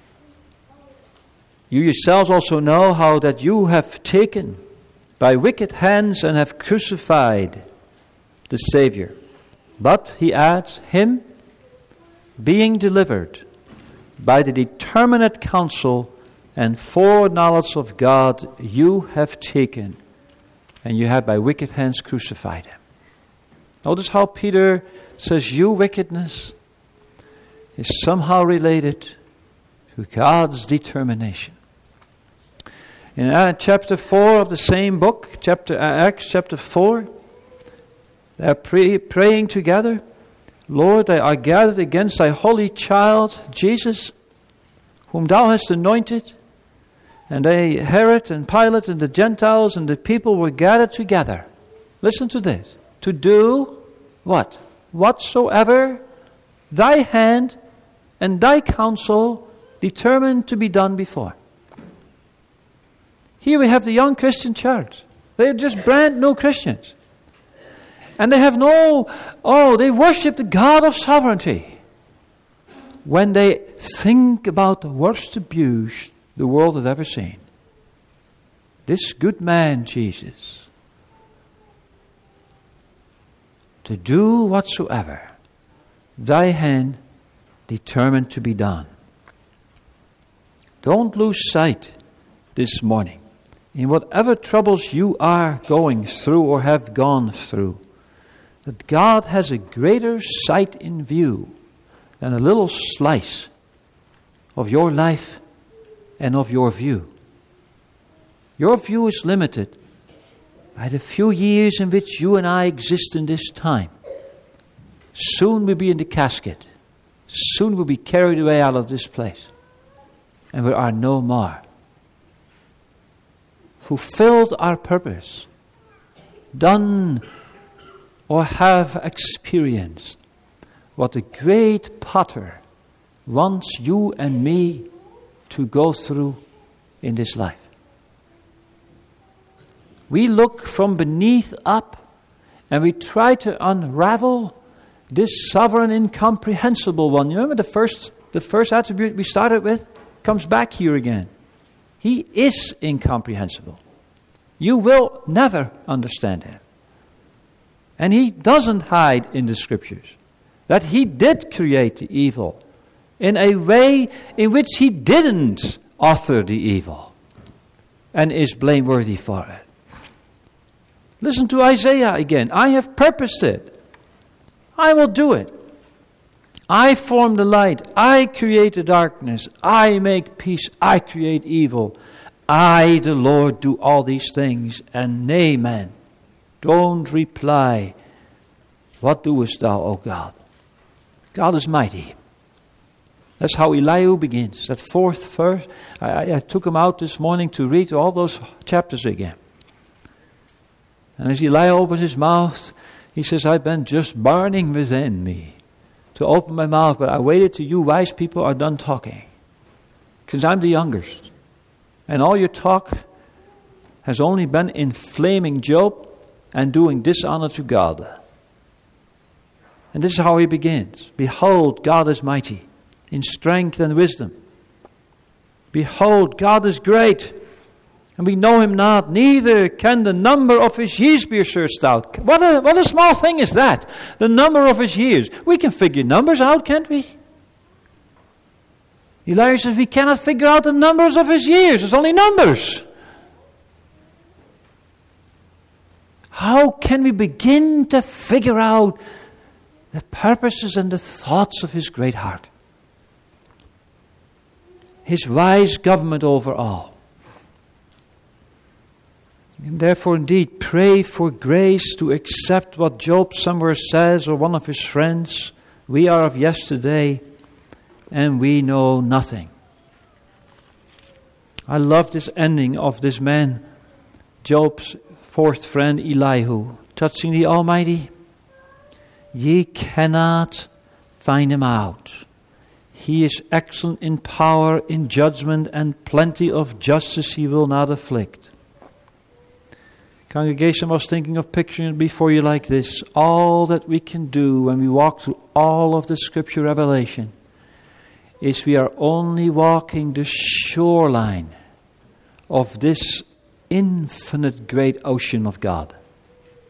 yourselves also know how that you have taken by wicked hands and have crucified the Savior. But, he adds, Him being delivered by the determinate counsel and foreknowledge of God you have taken, and you have by wicked hands crucified him. Notice how Peter says your wickedness is somehow related to God's determination. In chapter 4 of the same book, Acts chapter 4, they are praying together. Lord, they are gathered against thy holy child, Jesus, whom thou hast anointed. And they, Herod and Pilate and the Gentiles and the people were gathered together. Listen to this. To do what? Whatsoever thy hand and thy counsel determined to be done before. Here we have the young Christian church. They are just brand new Christians. And they have they worship the God of sovereignty. When they think about the worst abuse the world has ever seen, this good man, Jesus, to do whatsoever thy hand determined to be done. Don't lose sight this morning in whatever troubles you are going through or have gone through, that God has a greater sight in view than a little slice of your life and of your view. Your view is limited by the few years in which you and I exist in this time. Soon we'll be in the casket. Soon we'll be carried away out of this place. And we are no more. Fulfilled our purpose. Done or have experienced what the great potter wants you and me to go through in this life. We look from beneath up and we try to unravel this sovereign, incomprehensible one. You remember the first attribute we started with? Comes back here again. He is incomprehensible. You will never understand him. And he doesn't hide in the scriptures that he did create the evil in a way in which he didn't author the evil and is blameworthy for it. Listen to Isaiah again. I have purposed it. I will do it. I form the light. I create the darkness. I make peace. I create evil. I, the Lord, do all these things. And nay, man, don't reply, what doest thou, O God? God is mighty. That's how Elihu begins. That fourth verse, I took him out this morning to read all those chapters again. And as Elihu opens his mouth, he says, I've been just burning within me to open my mouth, but I waited till you wise people are done talking. Because I'm the youngest. And all your talk has only been inflaming Job and doing dishonor to God. And this is how he begins. Behold, God is mighty in strength and wisdom. Behold, God is great, and we know him not, neither can the number of his years be searched out. What a small thing is that, the number of his years. We can figure numbers out, can't we? Elijah says we cannot figure out the numbers of his years. It's only numbers. How can we begin to figure out the purposes and the thoughts of his great heart? His wise government over all. And therefore, indeed, pray for grace to accept what Job somewhere says, or one of his friends. We are of yesterday, and we know nothing. I love this ending of this man, Job's fourth friend Elihu, touching the Almighty. Ye cannot find him out. He is excellent in power, in judgment, and plenty of justice he will not afflict. Congregation, I was thinking of picturing it before you like this. All that we can do when we walk through all of the scripture revelation is we are only walking the shoreline of this infinite great ocean of God.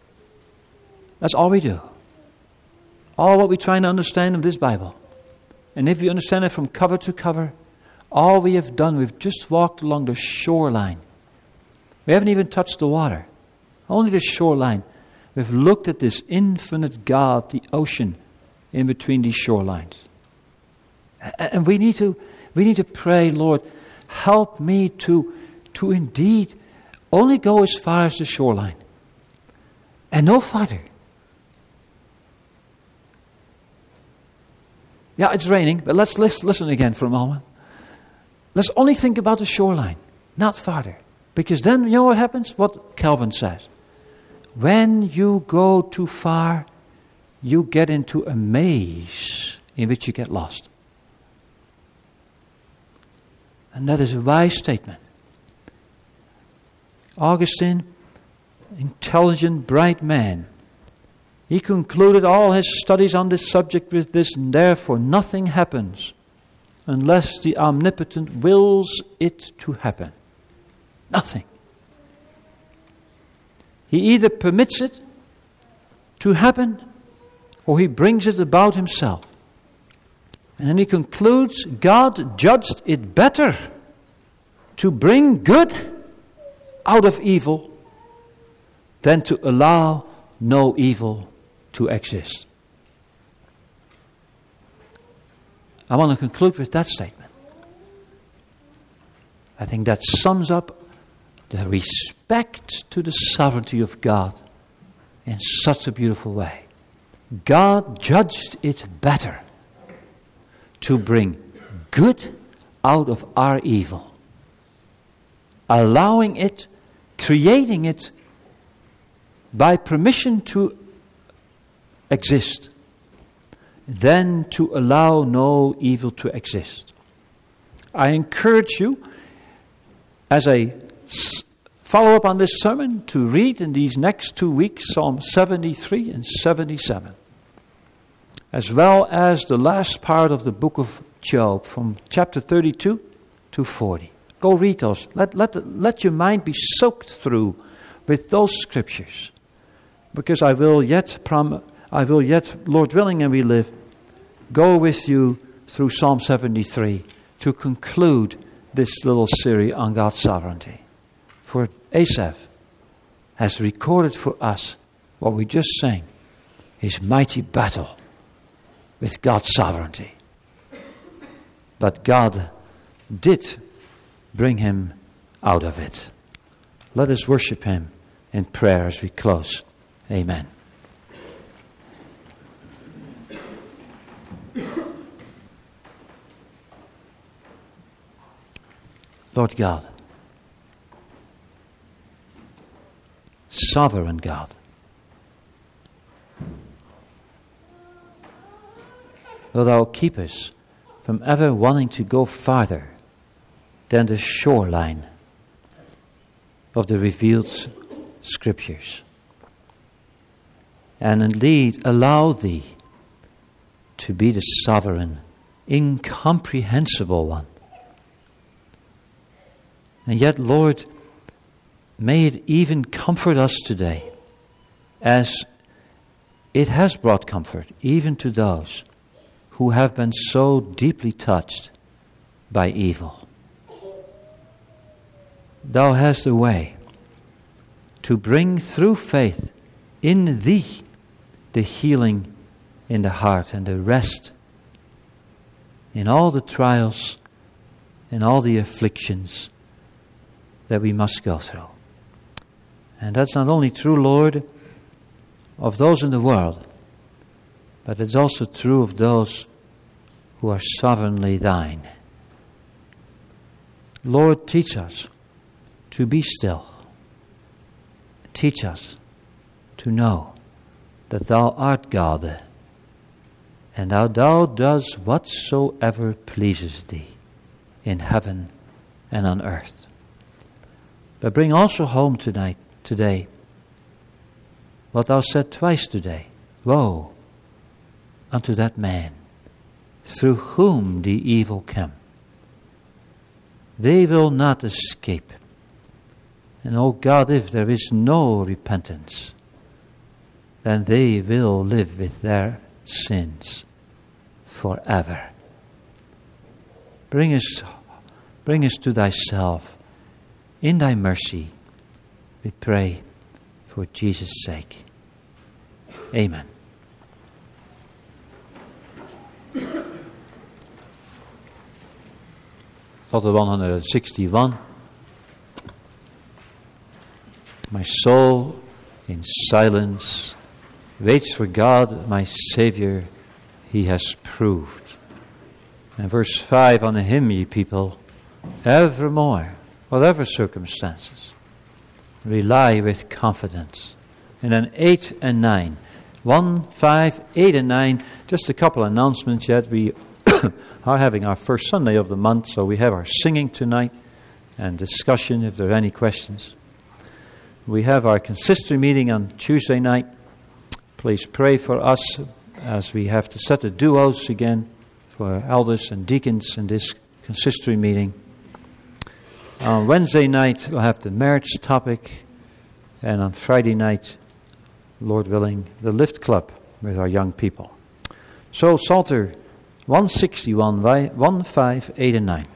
That's all we do. All what we're trying to understand of this Bible and if you understand it from cover to cover, all we have done, we've just walked along the shoreline. We haven't even touched the water. Only the shoreline. We've looked at this infinite God, the ocean, in between these shorelines. And we need to pray, Lord, help me to indeed only go as far as the shoreline. And no farther. Yeah, it's raining, but let's listen again for a moment. Let's only think about the shoreline, not farther. Because then, you know what happens? What Calvin says. When you go too far, you get into a maze in which you get lost. And that is a wise statement. Augustine, intelligent, bright man, he concluded all his studies on this subject with this: and therefore nothing happens unless the Omnipotent wills it to happen. Nothing. He either permits it to happen or he brings it about himself. And then he concludes, God judged it better to bring good out of evil than to allow no evil to exist. I want to conclude with that statement. I think that sums up the respect to the sovereignty of God in such a beautiful way. God judged it better to bring good out of our evil, allowing it, creating it by permission to exist, than to allow no evil to exist. I encourage you, as a follow-up on this sermon, to read in these next 2 weeks Psalm 73 and 77, as well as the last part of the book of Job, from chapter 32 to 40. Go read those. Let your mind be soaked through with those scriptures, because I will yet, Lord willing, and we live, go with you through Psalm 73 to conclude this little series on God's sovereignty. For Asaph has recorded for us what we just sang, his mighty battle with God's sovereignty. But God did bring him out of it. Let us worship him in prayer as we close. Amen. Lord God, sovereign God, will thou keep us from ever wanting to go farther than the shoreline of the revealed scriptures, and indeed allow thee to be the sovereign, incomprehensible one. And yet, Lord, may it even comfort us today, as it has brought comfort even to those who have been so deeply touched by evil. Thou hast a way to bring through faith in thee the healing in the heart and the rest in all the trials and all the afflictions that we must go through. And that's not only true, Lord, of those in the world, but it's also true of those who are sovereignly thine. Lord, teach us to be still. Teach us to know that thou art God, and thou does whatsoever pleases thee in heaven and on earth. But bring also home today, what thou said twice today. Woe unto that man through whom the evil came. They will not escape. And O God, if there is no repentance, then they will live with their sins forever Bring us to thyself in thy mercy, we pray, for Jesus' sake. Amen. Psalm 161. My soul in silence waits for God, my Savior, he has proved. And verse 5 on the hymn, ye people, evermore, whatever circumstances, rely with confidence. And then 8 and 9. 1, 5, 8 and 9. Just a couple announcements yet. We are having our first Sunday of the month, so we have our singing tonight and discussion if there are any questions. We have our consistory meeting on Tuesday night. Please pray for us as we have to set the duos again for elders and deacons in this consistory meeting. On Wednesday night, we'll have the marriage topic. And on Friday night, Lord willing, the Lift Club with our young people. So, Psalter 161, 1, 5, 8 and 9.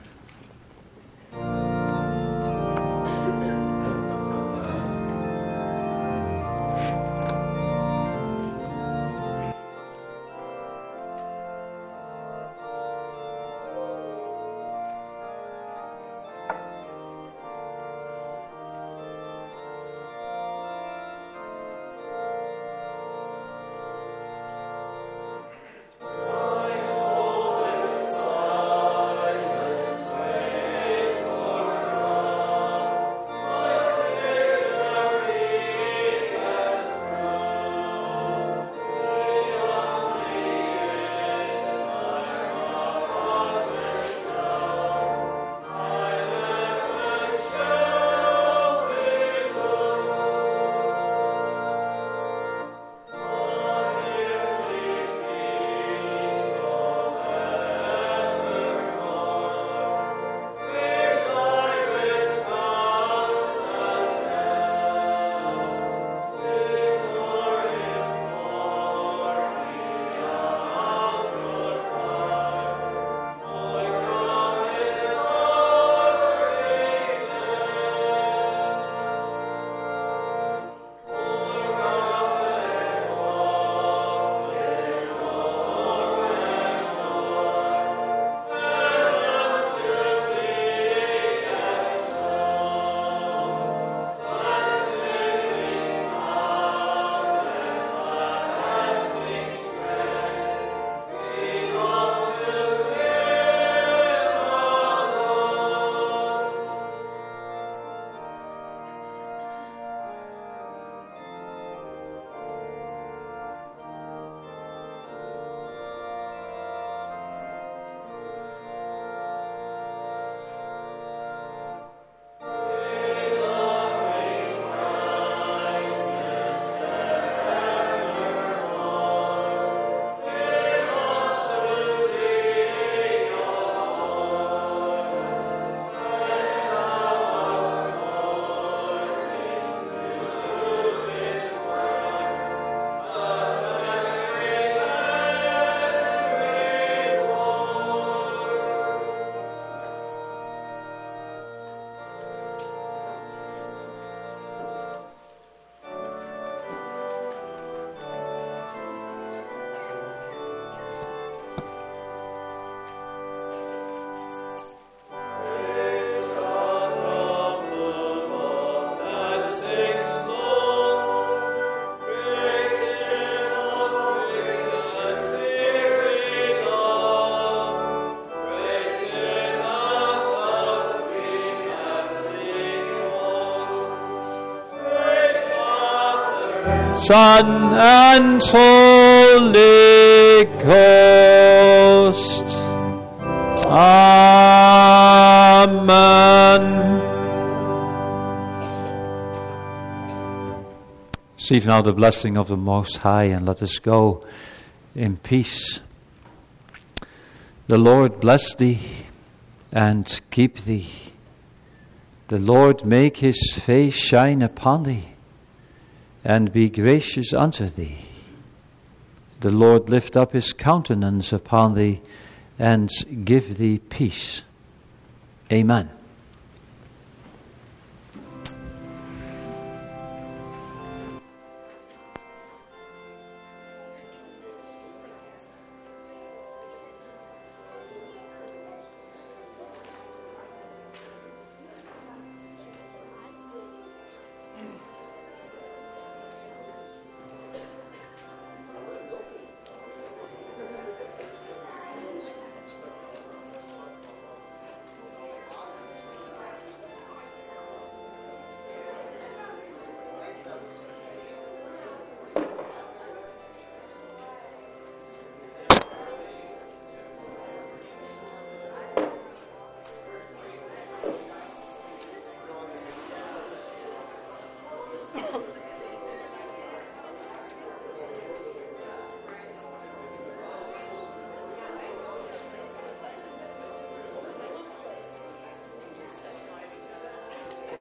Son, and Holy Ghost. Amen. Receive now the blessing of the Most High, and let us go in peace. The Lord bless thee and keep thee. The Lord make his face shine upon thee and be gracious unto thee. The Lord lift up his countenance upon thee and give thee peace. Amen.